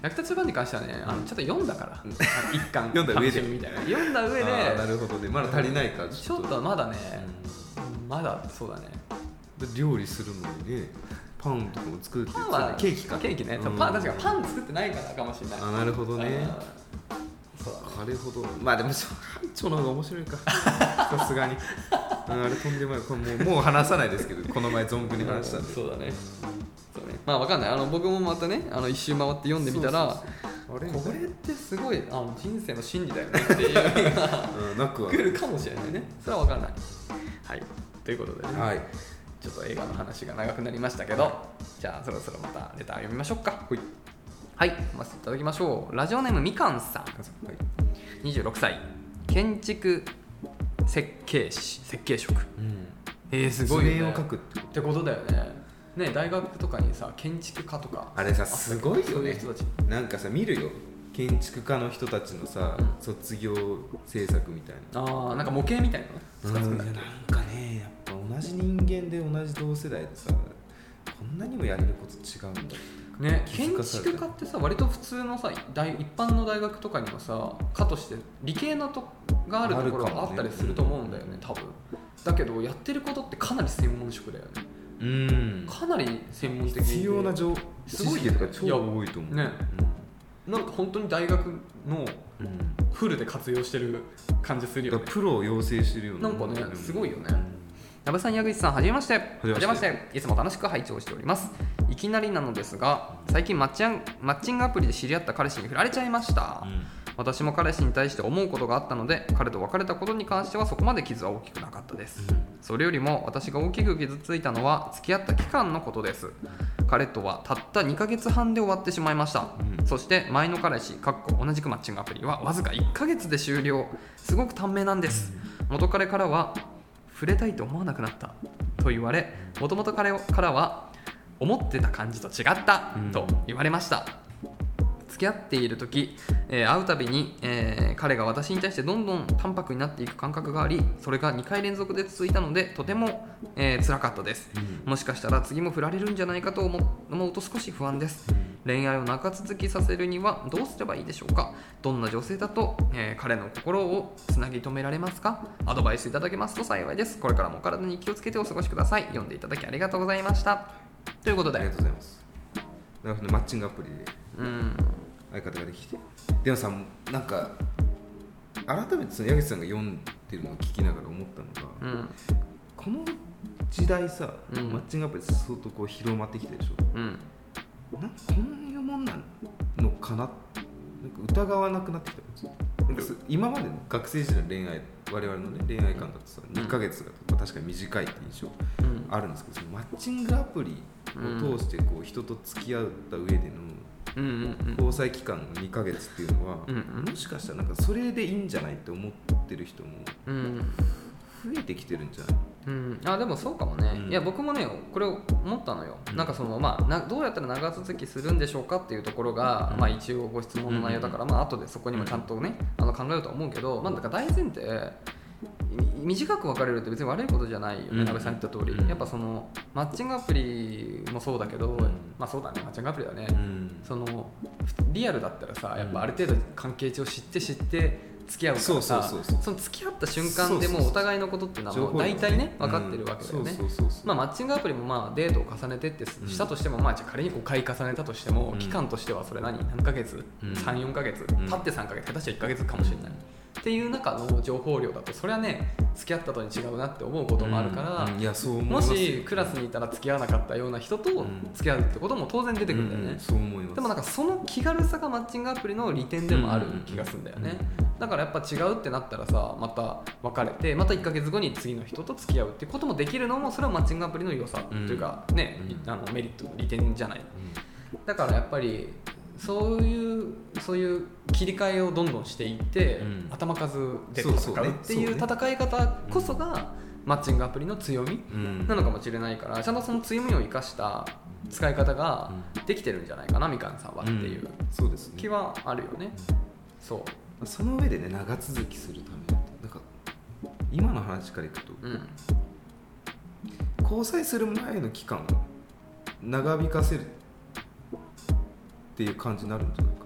役立ち版に関してはね、ちょっと読んだから一巻読んだ上でみたいな読んだ上でなるほどね、まだ足りないからちょっとまだね、まだそうだね。 料理するのにね、パンとかも作って、 パンはケーキか、 ケーキね、パン確かパン作ってないからかもしれない。 なるほどね。 そうだね。 なるほど。まあでも班長の方が面白いかさすがにあれとんでもない。これもう話さないですけど、この前存分に話したんで。 そうだね。そうね。まあわかんない。僕もまたね、一周回って読んでみたら、これってすごい人生の真理だよねっていうのが来るかもしれないね。それはわからない。はい。ということでね。 はい。 ちょっと映画の話が長くなりましたけど、じゃあそろそろまたレター読みましょうか。はい、読ませていただきましょう。ラジオネームみかんさん、26歳、建築設計職。すごいね。 図面を描くってことだよね。大学とかにさ、建築家とかあれさ、すごいよね。 人たちなんかさ、見るよ、建築家の人たちのさ、卒業制作みたいな。 なんか模型みたいなのなんかね、やっぱ同じ人間で同じ同世代でさ、こんなにもやれること違うんだね。建築家ってさ、割と普通のさ、一般の大学とかにもさ、科として理系のがあるところがあったりすると思うんだよね、多分。だけどやってることってかなり専門職だよね。かなり専門的に必要な知識が超多いと思うね。 なんか本当に大学のフルで活用してる感じするよね。 プロを養成してるような。 なんかね、すごいよね。矢部さん、矢口さん、はじめまして。いつも楽しく拝聴しております。いきなりなのですが、最近マッチングアプリで知り合った彼氏に振られちゃいました。私も彼氏に対して思うことがあったので、彼と別れたことに関してはそこまで傷は大きくなかったです。それよりも私が大きく傷ついたのは付き合った期間のことです。彼とはたった2ヶ月半で終わってしまいました。そして前の彼氏同じくマッチングアプリはわずか1ヶ月で終了。すごく短命なんです。元彼からは触れたいと思わなくなったと言われ、元々彼からは思ってた感じと違ったと言われました。付き合っている時、会うたびに、彼が私に対してどんどん淡白になっていく感覚があり、それが2回連続で続いたのでとても、辛かったです。もしかしたら次も振られるんじゃないかと思うと少し不安です。恋愛を長続きさせるにはどうすればいいでしょうか。どんな女性だと、彼の心をつなぎ止められますか。アドバイスいただけますと幸いです。これからも体に気をつけてお過ごしください。読んでいただきありがとうございました。ということで、 ありがとうございます。なるほど、マッチングアプリで相方ができて、でもさ、なんか改めてその矢口さんが読んでるのを聞きながら思ったのが、この時代さ、マッチングアプリ相当こう広まってきてるでしょ。なんかこういうもんなのかな、なんか疑わなくなってきたんですよ。なんか今までの学生時代の恋愛、我々の、ね、恋愛観だとさ、2ヶ月が確かに短いって印象あるんですけど、そのマッチングアプリを通してこう人と付き合った上での交際期間の2ヶ月っていうのは、もしかしたらなんかそれでいいんじゃないって思ってる人も増えてきてるんじゃない？ でもそうかもね。いや僕もねこれを思ったのよ。なんかそのどうやったら長続きするんでしょうかっていうところが、一応ご質問の内容だから、後でそこにもちゃんとね考えようと思うけど、だから大前提短く別れるって別に悪いことじゃないよね。安部さん言った通り、やっぱそのマッチングアプリもそうだけど、そうだね、マッチングアプリはね、そのリアルだったらさ、やっぱある程度関係値を知って付き合うからさ、その付き合った瞬間でもうお互いのことっていうのはもう大体ね分かってるわけだよね。マッチングアプリもデートを重ねてってしたとしても、じゃあ仮に5回重ねたとしても、期間としてはそれ何ヶ月、3,4 ヶ月経って3ヶ月、下手したら1ヶ月かもしれないっていう中の情報量だと、それはね付き合ったとに違うなって思うこともあるから、もしクラスにいたら付き合わなかったような人と付き合うってことも当然出てくるんだよね。でもなんかその気軽さがマッチングアプリの利点でもある気がするんだよね。だからやっぱ違うってなったらさ、また別れてまた1ヶ月後に次の人と付き合うってこともできるのも、それはマッチングアプリの良さというかね、メリット、利点じゃない。だからやっぱりそういう切り替えをどんどんしていって、頭数で戦うっていう戦い方こそがマッチングアプリの強みなのかもしれないから、ちゃんとその強みを生かした使い方ができてるんじゃないかな、みかんさんはっていう気はあるよね。 その上でね、長続きするためになんか今の話からいくと、交際する前の期間を長引かせるっていう感じになるんじゃないか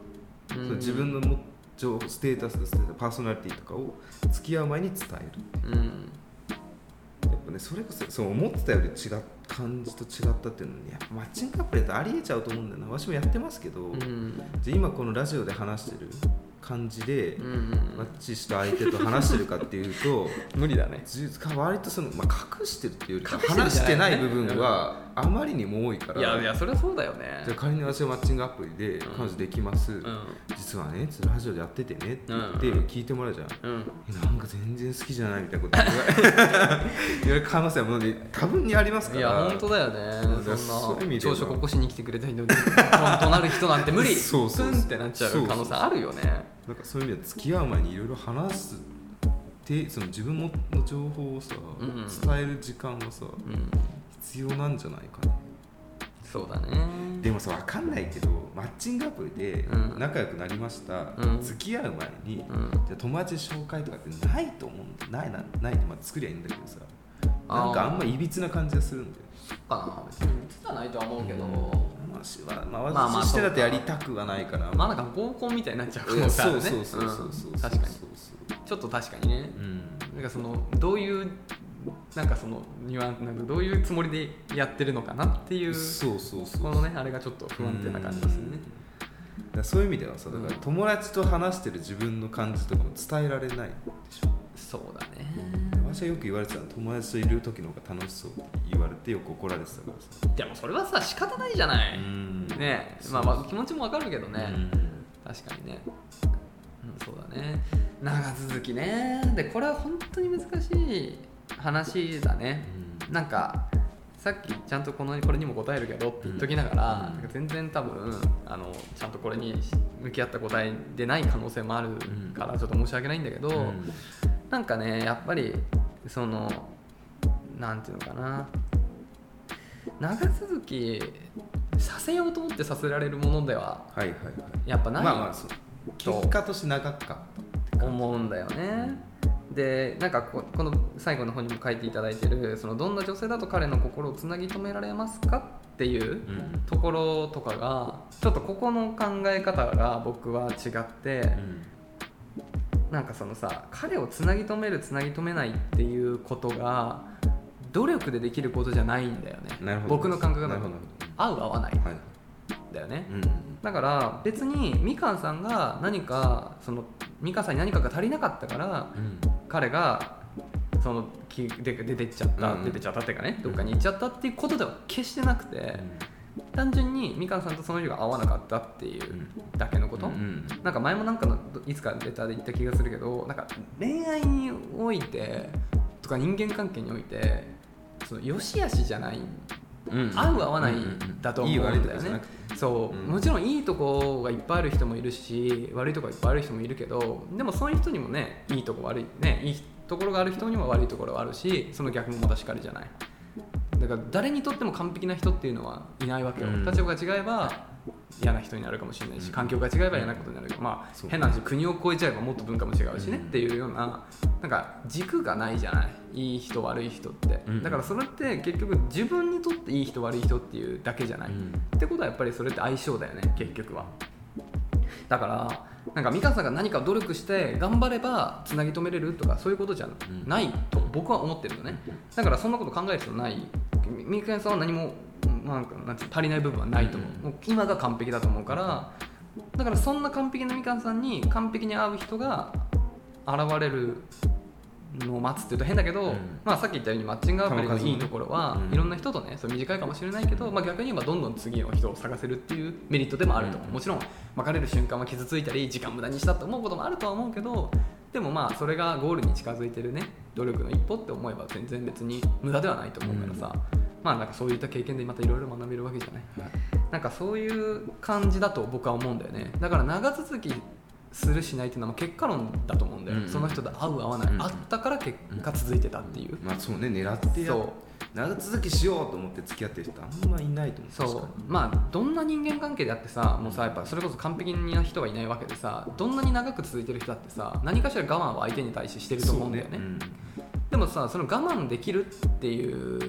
その自分のステータスパーソナリティとかを付き合う前に伝える、やっぱね、それこそそう思ってたより感じと違ったっていうのに、やっぱマッチングアプリだとありえちゃうと思うんだよな。私もやってますけど、じゃ今このラジオで話してる感じで、マッチした相手と話してるかっていうと無理だね。 割と隠してるっていうよりか話してない部分はあまりにも多いから。 いやそれはそうだよね。 じゃあ仮に私はマッチングアプリで彼女できます、実はねラジオでやっててねって言って聞いてもらうじゃん、なんか全然好きじゃないみたいなこと言われる可能性はもう多分にありますから。 いや本当だよね。そんな朝食起こしに来てくれた人にとなる人なんて無理プンってなっちゃう可能性あるよね。 なんかそういう意味では付き合う前にいろいろ話すその自分の情報をさ、伝える時間はさ、必要なんじゃないかね。 そうだね。 でもさ、分かんないけどマッチングアプリで仲良くなりました、付き合う前に、じゃあ友達紹介とかってないと思うんだ。ないって作りゃいいんだけどさ、なんかあんまいびつな感じがするんだよ。 別にいびつじゃないとは思うけど、 私してだってやりたくはないから、 なんか合コンみたいになっちゃう可能性あるね。確かにちょっと確かにね、なんかそのどういうなんかそのニュアンスなんかどういうつもりでやってるのかなっていうこのねあれがちょっと不安定な感じですよね。 だそういう意味ではさ、だから友達と話してる自分の感じとかも伝えられないでしょ。 そうだね。 私はよく言われてたの、友達といる時の方が楽しそうって言われてよく怒られてたからさ。 でもそれはさ仕方ないじゃない。ね、気持ちもわかるけどね。確かにね。そうだね。長続きね。でこれは本当に難しい話だね。なんかさっきちゃんとこれにも答えるけどって言っときながら、なんか全然多分ちゃんとこれに向き合った答えでない可能性もあるからちょっと申し訳ないんだけど、なんかねやっぱりそのなんていうのかな、長続きさせようと思ってさせられるものではやっぱない、 結果として長かった思うんだよね。でなんかこの最後の方にも書いていただいてるそのどんな女性だと彼の心をつなぎ止められますかっていうところとかがちょっとここの考え方が僕は違って、なんかそのさ彼をつなぎ止めるつなぎ止めないっていうことが努力でできることじゃないんだよね。僕の感覚だと合う合わない、だよね、だから別にみかんさんが何かみかんさんに何かが足りなかったから、彼が出てっちゃったっていうかね、どっかに行っちゃったっていうことでは決してなくて、単純にみかんさんとその人が合わなかったっていうだけのこと、なんか前もなんかのいつかレターで言った気がするけど、なんか恋愛においてとか人間関係において良し悪しじゃない、合う合わないだと思うんだよね。もちろんいいとこがいっぱいある人もいるし悪いとこがいっぱいある人もいるけど、でもそういう人にもねいいとこ悪いね、いいところがある人にも悪いところがあるし、その逆もまたしかりじゃない。だから誰にとっても完璧な人っていうのはいないわけよ。立場が違えば嫌な人になるかもしれないし、環境が違えば嫌なことになる。変な話、国を越えちゃえばもっと文化も違うしね、っていうようななんか軸がないじゃない、いい人悪い人って、だからそれって結局自分にとっていい人悪い人っていうだけじゃない、ってことはやっぱりそれって相性だよね結局は。だからなんかみかんさんが何か努力して頑張ればつなぎ止めれるとかそういうことじゃないと僕は思ってるのね。だからそんなこと考える必要ない。みかんさんは何もなんて足りない部分はないと思う。もう今が完璧だと思うから、だからそんな完璧なみかんさんに完璧に合う人が現れるのを待つって言うと変だけど、さっき言ったようにマッチングアプリのいいところは、いろんな人とね短いかもしれないけど、逆に言えばどんどん次の人を探せるっていうメリットでもあると思う。もちろん別れる瞬間は傷ついたり時間無駄にしたと思うこともあるとは思うけど、でもそれがゴールに近づいてるね努力の一歩って思えば全然別に無駄ではないと思うからさ、なんかそういった経験でまたいろいろ学べるわけじゃない、なんかそういう感じだと僕は思うんだよね。だから長続きするしないっていうのは結果論だと思うんだよ、その人と合う合わない、あったから結果続いてたっていう、 そうね、狙って長続きしようと思って付き合ってる人あんまいないと思う。 そうどんな人間関係であってさ、もうさやっぱそれこそ完璧な人はいないわけでさ、どんなに長く続いてる人だってさ何かしら我慢を相手に対してしてると思うんだよね。でもさその我慢できるっていう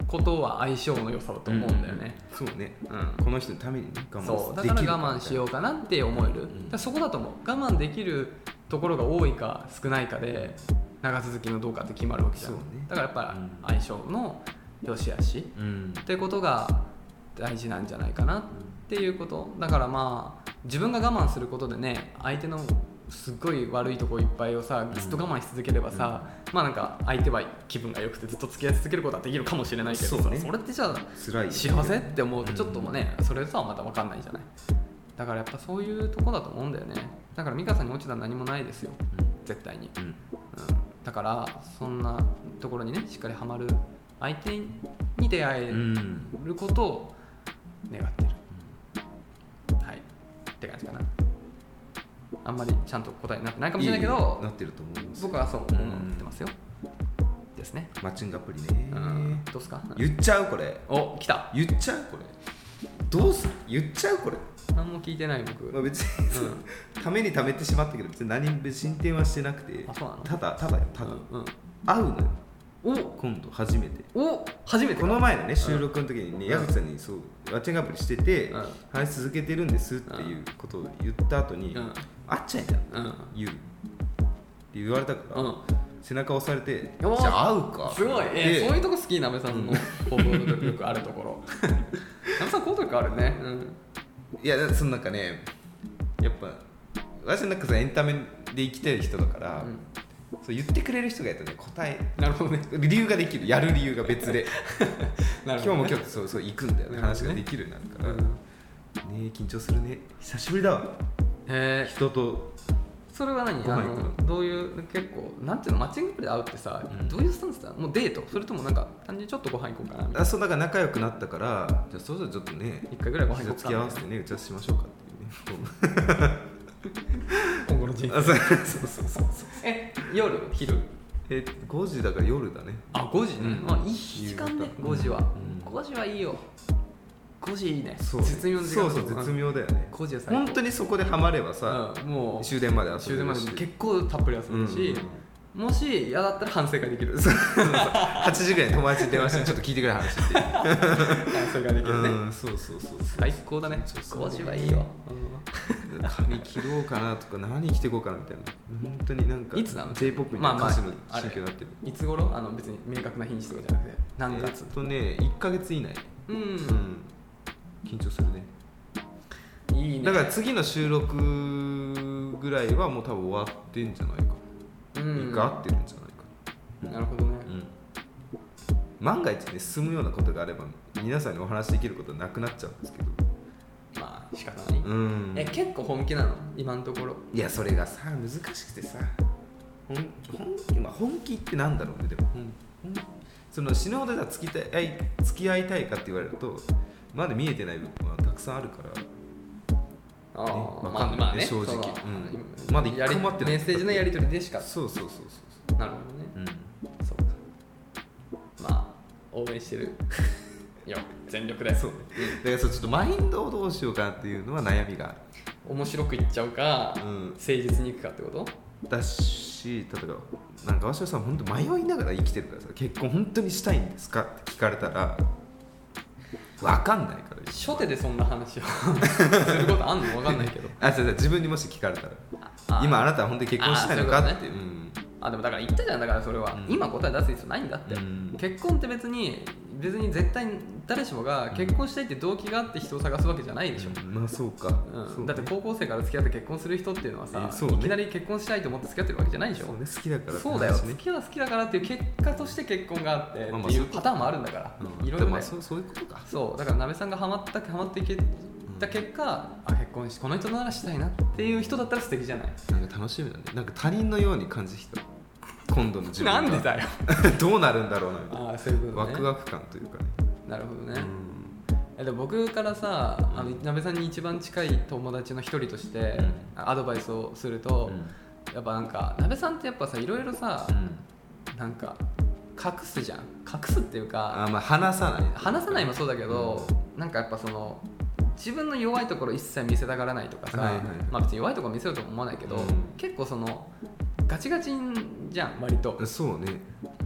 ことは相性の良さだと思うんだよね、 そうね、この人のために我慢そうだから我慢しようかなって思える、だそこだと思う。我慢できるところが多いか少ないかで長続きのどうかって決まるわけじゃん、だからやっぱ相性の良し悪し、ってことが大事なんじゃないかなっていうこと。だからまあ自分が我慢することでね、相手のすっごい悪いとこいっぱいをさずっと我慢し続ければさ、まあなんか相手は気分が良くてずっと付き合い続けることはできるかもしれないけどさ、それってじゃあ幸せって思うとちょっともね、それとはまた分かんないじゃない。だからやっぱそういうとこだと思うんだよね。だから美香さんに落ちたら何もないですよ、絶対に、だからそんなところにねしっかりハマる相手に出会えることを願ってる、はいって感じかな。あんまりちゃんと答えになってないかもしれないけど、 なってると思います。 僕はそう思ってますよ、ですね。 マッチングアプリね、 どうすか。 言っちゃうこれ。 お、来た。 言っちゃうこれ。どうする？言っちゃうこれ。 何も聞いてない僕。 まあ、別に、ためにためてしまったけど別に何も進展はしてなくて、 あ、そうなの？ ただ会うのよ。今度初めて。 初めて。 この前のね収録の時にね、矢口さんにそうマッチングアプリしてて、話し続けてるんですっていうことを言った後に、会っちゃえじゃん、言うって言われたから、背中押されて、じゃあ会うか。 すごい、そういうとこ好き。なべさんの行動力よくあるところ。なべさん行動力あるね。 いやそのなんかね、やっぱ私なんかさエンタメで生きてる人だから、そう言ってくれる人がいるとね、答え、 なるほどね、 理由ができる、やる理由が別でなるほど、ね、 今日もそう行くんだよね、話ができるようになるから、ね、緊張するね。久しぶりだわ、人と。 それは何、どういう結構なんていうの、マッチングアプリで会うってさ、どういうスタンスだ。もうデート、それともなんか単純にちょっとご飯行こうかなみたいな。 そうだから仲良くなったから、じゃあそうしたらちょっとね 1回ぐらいご飯行こうかな、 付き合わせてね打ち合わせしましょうかっていうね今後の人生。そう夜昼 5時だから夜だね。 あ、5時ね、いい時間ね、5時は、5時はいいよ。5時いいね。絶妙な時間。 そう絶妙だよね。 5時は本当にそこでハマればさ、もう終電まで遊べるし、 結構たっぷり遊べるし、もし嫌だったら反省会できる。 8時ぐらいに友達に電話してちょっと聞いてくれ話って反省会できるね。 そう最高だね。5時はいいよ。 髪切ろうかなとか何着ていこうかなみたいな。本当になんかいつなの J-POP みたいな歌詞の心境になってる。 いつ頃？別に明確な日にちとかじゃなくて何月？ 1ヶ月以内。緊張するね。 いいね。 だから次の収録ぐらいはもう多分終わってんじゃないか。1回合ってるんじゃないか。 なるほどね。 万が一ね進むようなことがあれば皆さんにお話しできることなくなっちゃうんですけど。 まあ仕方ない。結構本気なの今のところ。いやそれがさ難しくてさ、本気ってなんだろうね。でも、その死ぬほど付き合いたいかって言われるとまだ見えてない部分はたくさんあるから。分かんないね、正直。まだ一回も待ってない。 メッセージのやり取りでしか。 そう。 なるほどね。そうか。まあ応援してるよ、全力で。 そうね。だからちょっとマインドをどうしようかなっていうのは悩みがある。 面白くいっちゃうか、誠実にいくかってことだし、例えばなんかわしはさ本当迷いながら生きてるからさ、結婚本当にしたいんですかって聞かれたら分かんないから。 初手でそんな話をすることあんの分かんないけど自分にもし聞かれたら今あなたは本当に結婚したいのかって。 でもだから言ったじゃん。だからそれは、今答え出す必要ないんだって、結婚って別に絶対誰しもが結婚したいって動機があって人を探すわけじゃないでしょ。 まあそうか、 だって高校生から付き合って結婚する人っていうのはさ、いきなり結婚したいと思って付き合ってるわけじゃないでしょ。 そうね、好きだから。 そうだよ、好きだからっていう結果として結婚があってっていうパターンもあるんだから、いろいろね。 そういうことか。 そうだからなべさんがハマっていけた結果、結婚しこの人ならしたいなっていう人だったら素敵じゃない。 なんか楽しみだね。なんか他人のように感じる人、今度の自分がなんでだよどうなるんだろうなみたいな。 そういうことね。 ワクワク感というかね。 なるほどね。で僕からさ、なべさんに一番近い友達の一人としてアドバイスをすると、やっぱなんかなべさんってやっぱさいろいろさ、なんか隠すじゃん。隠すっていうか、 話さないもそうだけど、なんかやっぱその自分の弱いところ一切見せたがらないとかさ、別に弱いところ見せようとも思わないけど、結構そのガチガチじゃん割と。 そうね。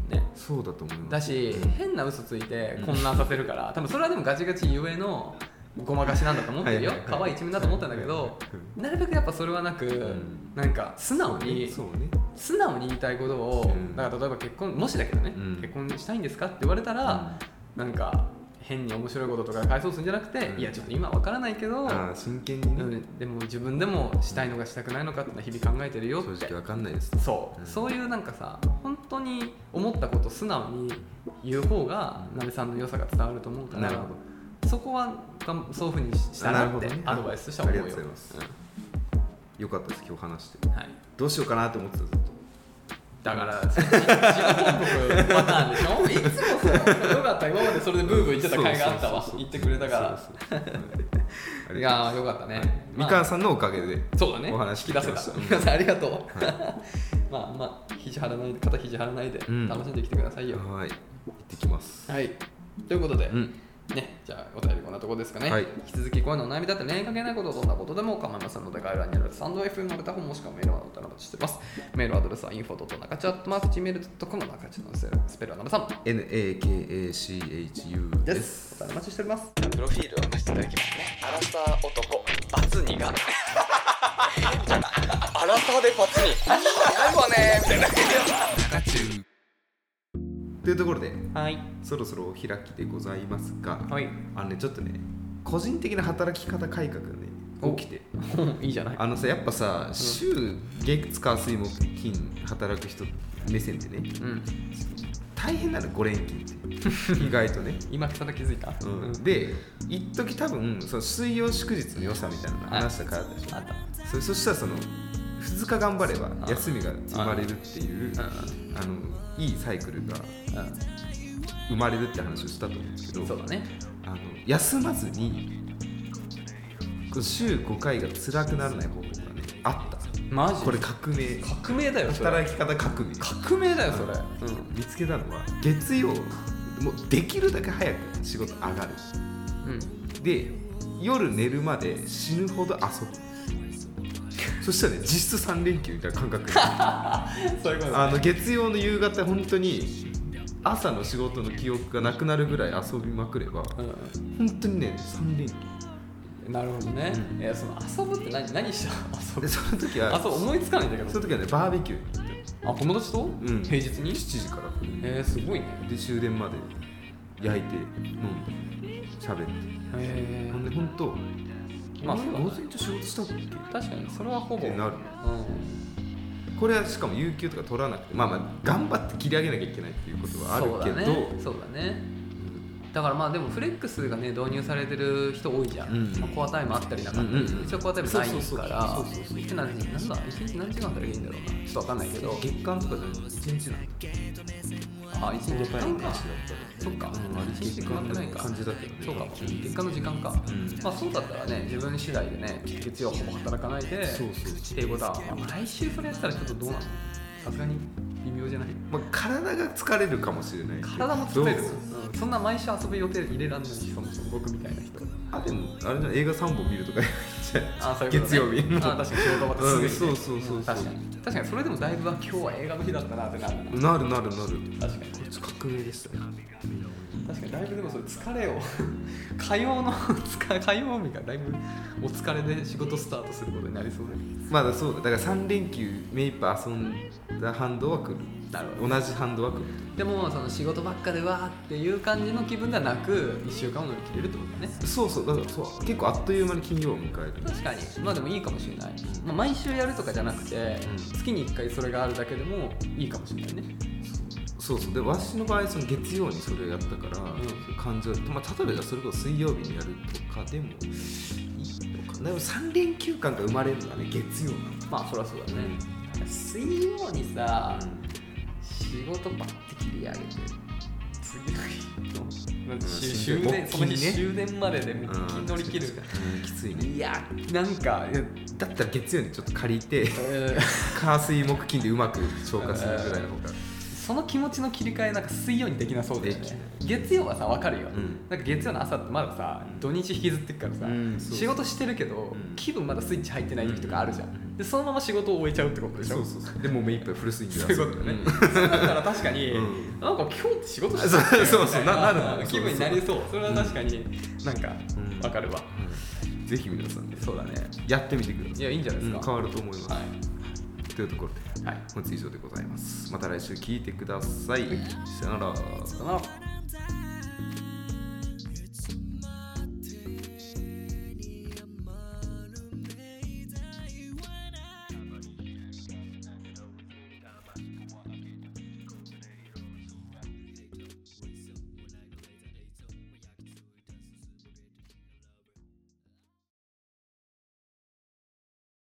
ね。 そうだと思います。 だし、変な嘘ついて混乱させるから、多分それはでもガチガチゆえのごまかしなんだと思ってるよ。可愛い一面だと思ったんだけど、なるべくやっぱそれはなく、なんか素直に言いたいことを、だから例えば結婚、もしだけどね、結婚したいんですかって言われたら、なんか変に面白いこととか返そうするんじゃなくて、いやちょっと今は分からないけど、 真剣にね、 でも自分でもしたいのかしたくないのかって日々考えてるよって。 正直分かんないです。 そういうなんかさ、本当に思ったことを素直に言う方がなべさんの良さが伝わると思うから、そこはそういうふうにしたらってアドバイスとしては思うよ。 ありがとうございます。よかったです、今日話して。どうしようかなと思ってた、ずっと。 だから自己報告パターンでしょ。いつもそうよかった、今までそれでブーブー言ってた回があったわ。言ってくれたからいやよかったね。 みかんさんのおかげでそうだね、 お話聞き出せた。みかんさんありがとう。まあ肩肘張らないで楽しんできてくださいよ。 はい、行ってきます。 はい、ということでね、じゃあお便りこんなところですかね。引き続き声のお悩みだったり恋愛関係ないことどんなことでも構いませんので、概要欄にあるサンド FM のレターもしくはメールはお待ちしています。メールアドレスは info.nakachu@gmail.com、 中地のスペルはなべさん NAKACHU です。 お便りお待ちしております。プロフィールを出していただきますね。アラサー男バツ2がアラサーでバツ2やるわねみたいなというところで、 はい、 そろそろお開きでございますが、 はい、 ちょっとね、個人的な働き方改革がね起きていいじゃない。 さ、やっぱさ、週月火水木金働く人目線でね、大変なの5連勤って意外とね今更気づいた、 で一時多分その水曜祝日の良さみたいなの話したからでしょ。そしたらその2日頑張れば休みが生まれるっていういいサイクルが生まれるって話をしたと思うんですけど、 そうだね、 休まずに週5回が辛くならない方法がねあった。 マジ？ これ革命だよ。 働き方革命だよそれ。 見つけたのは月曜、もうできるだけ早く仕事上がる、で夜寝るまで死ぬほど遊ぶ。そしたらね、実質3連休みたいな感覚でそういうこと、ね、 月曜の夕方本当に朝の仕事の記憶がなくなるぐらい遊びまくれば、本当にね3連休。 なるほどね、その遊ぶって何した遊ぶ？ その時は思いつかないんだけど、 その時はねバーベキュー、 友達と、平日に 7時から、 すごいね。 で終電まで焼いて飲んで喋って、ほんで本当午前中仕事したっけ？ 確かにそれはほぼってなる、これはしかも有給とか取らなくて、頑張って切り上げなきゃいけないっていうことはあるけど、 そうだね。だからでもフレックスがね導入されてる人多いじゃん、コアタイムあったりなかったり、一応コアタイムないから1日何時間働いていいんだろうな、ちょっと分かんないけど、 月間とかじゃない、1日なんだ。 1日月間か、そっか、1日決まってないか感じだけどね。 そうかも、月間の時間か、そうだったらね、自分次第でね、月曜ほぼ働かないでっていうことは、毎週それやったらちょっとどうなの？さすがに微妙じゃない？ 体が疲れるかもしれない。 体も疲れる。そんな毎週遊ぶ予定入れらんないし、そもそも僕みたいな人。 でもあれじゃ映画3本見るとかそういうことね、月曜日。確かに仕事終わってすぐに、 そう確かにそれでもだいぶ今日は映画の日だったなってなる。 なる。確かにこいつ革命でしたね。 確かにだいぶでもそれ疲れを火曜日がだいぶお疲れで仕事スタートすることになりそうで、 そうだから3連休目いっぱい遊んだ反動は来る。同じ反動は来る。 でもその仕事ばっかでわーっていう感じの気分ではなく、1週間を乗り切れるってことだね。 そうだから結構あっという間に金曜を迎える。 確かにでもいいかもしれない、毎週やるとかじゃなくて、月に1回それがあるだけでもいいかもしれないね。 で私の場合その月曜にそれをやったから、感情、例えばそれこそ水曜日にやるとかでもいいのかな。でも3連休間が生まれるのはね月曜なの。 そりゃそうだね、水曜にさ、仕事バッて切り上げて次の日終電、その日終電までで乗り切る、 きついね。 いやなんかだったら月曜にちょっと借りて火水木金でうまく消化するぐらいの方が。 その気持ちの切り替えなんか水曜にできなそうだよね。月曜はさ分かるよ、なんか月曜の朝ってまださ土日引きずってるからさ、仕事してるけど、気分まだスイッチ入ってない時とかあるじゃん、でそのまま仕事を終えちゃうってことでしょ。 そうでも目いっぱいフルスイングそういうことだよね、そうだったら確かに、なんか今日って仕事してるそうなる気分になりそう。それは確かになんか分かるわ。 ぜひ皆さんね、 そうだね、 やってみてください。 いやいいんじゃないですか、 変わると思います、というところで、 はい、 本日以上でございます。また来週聞いてください、さよなら。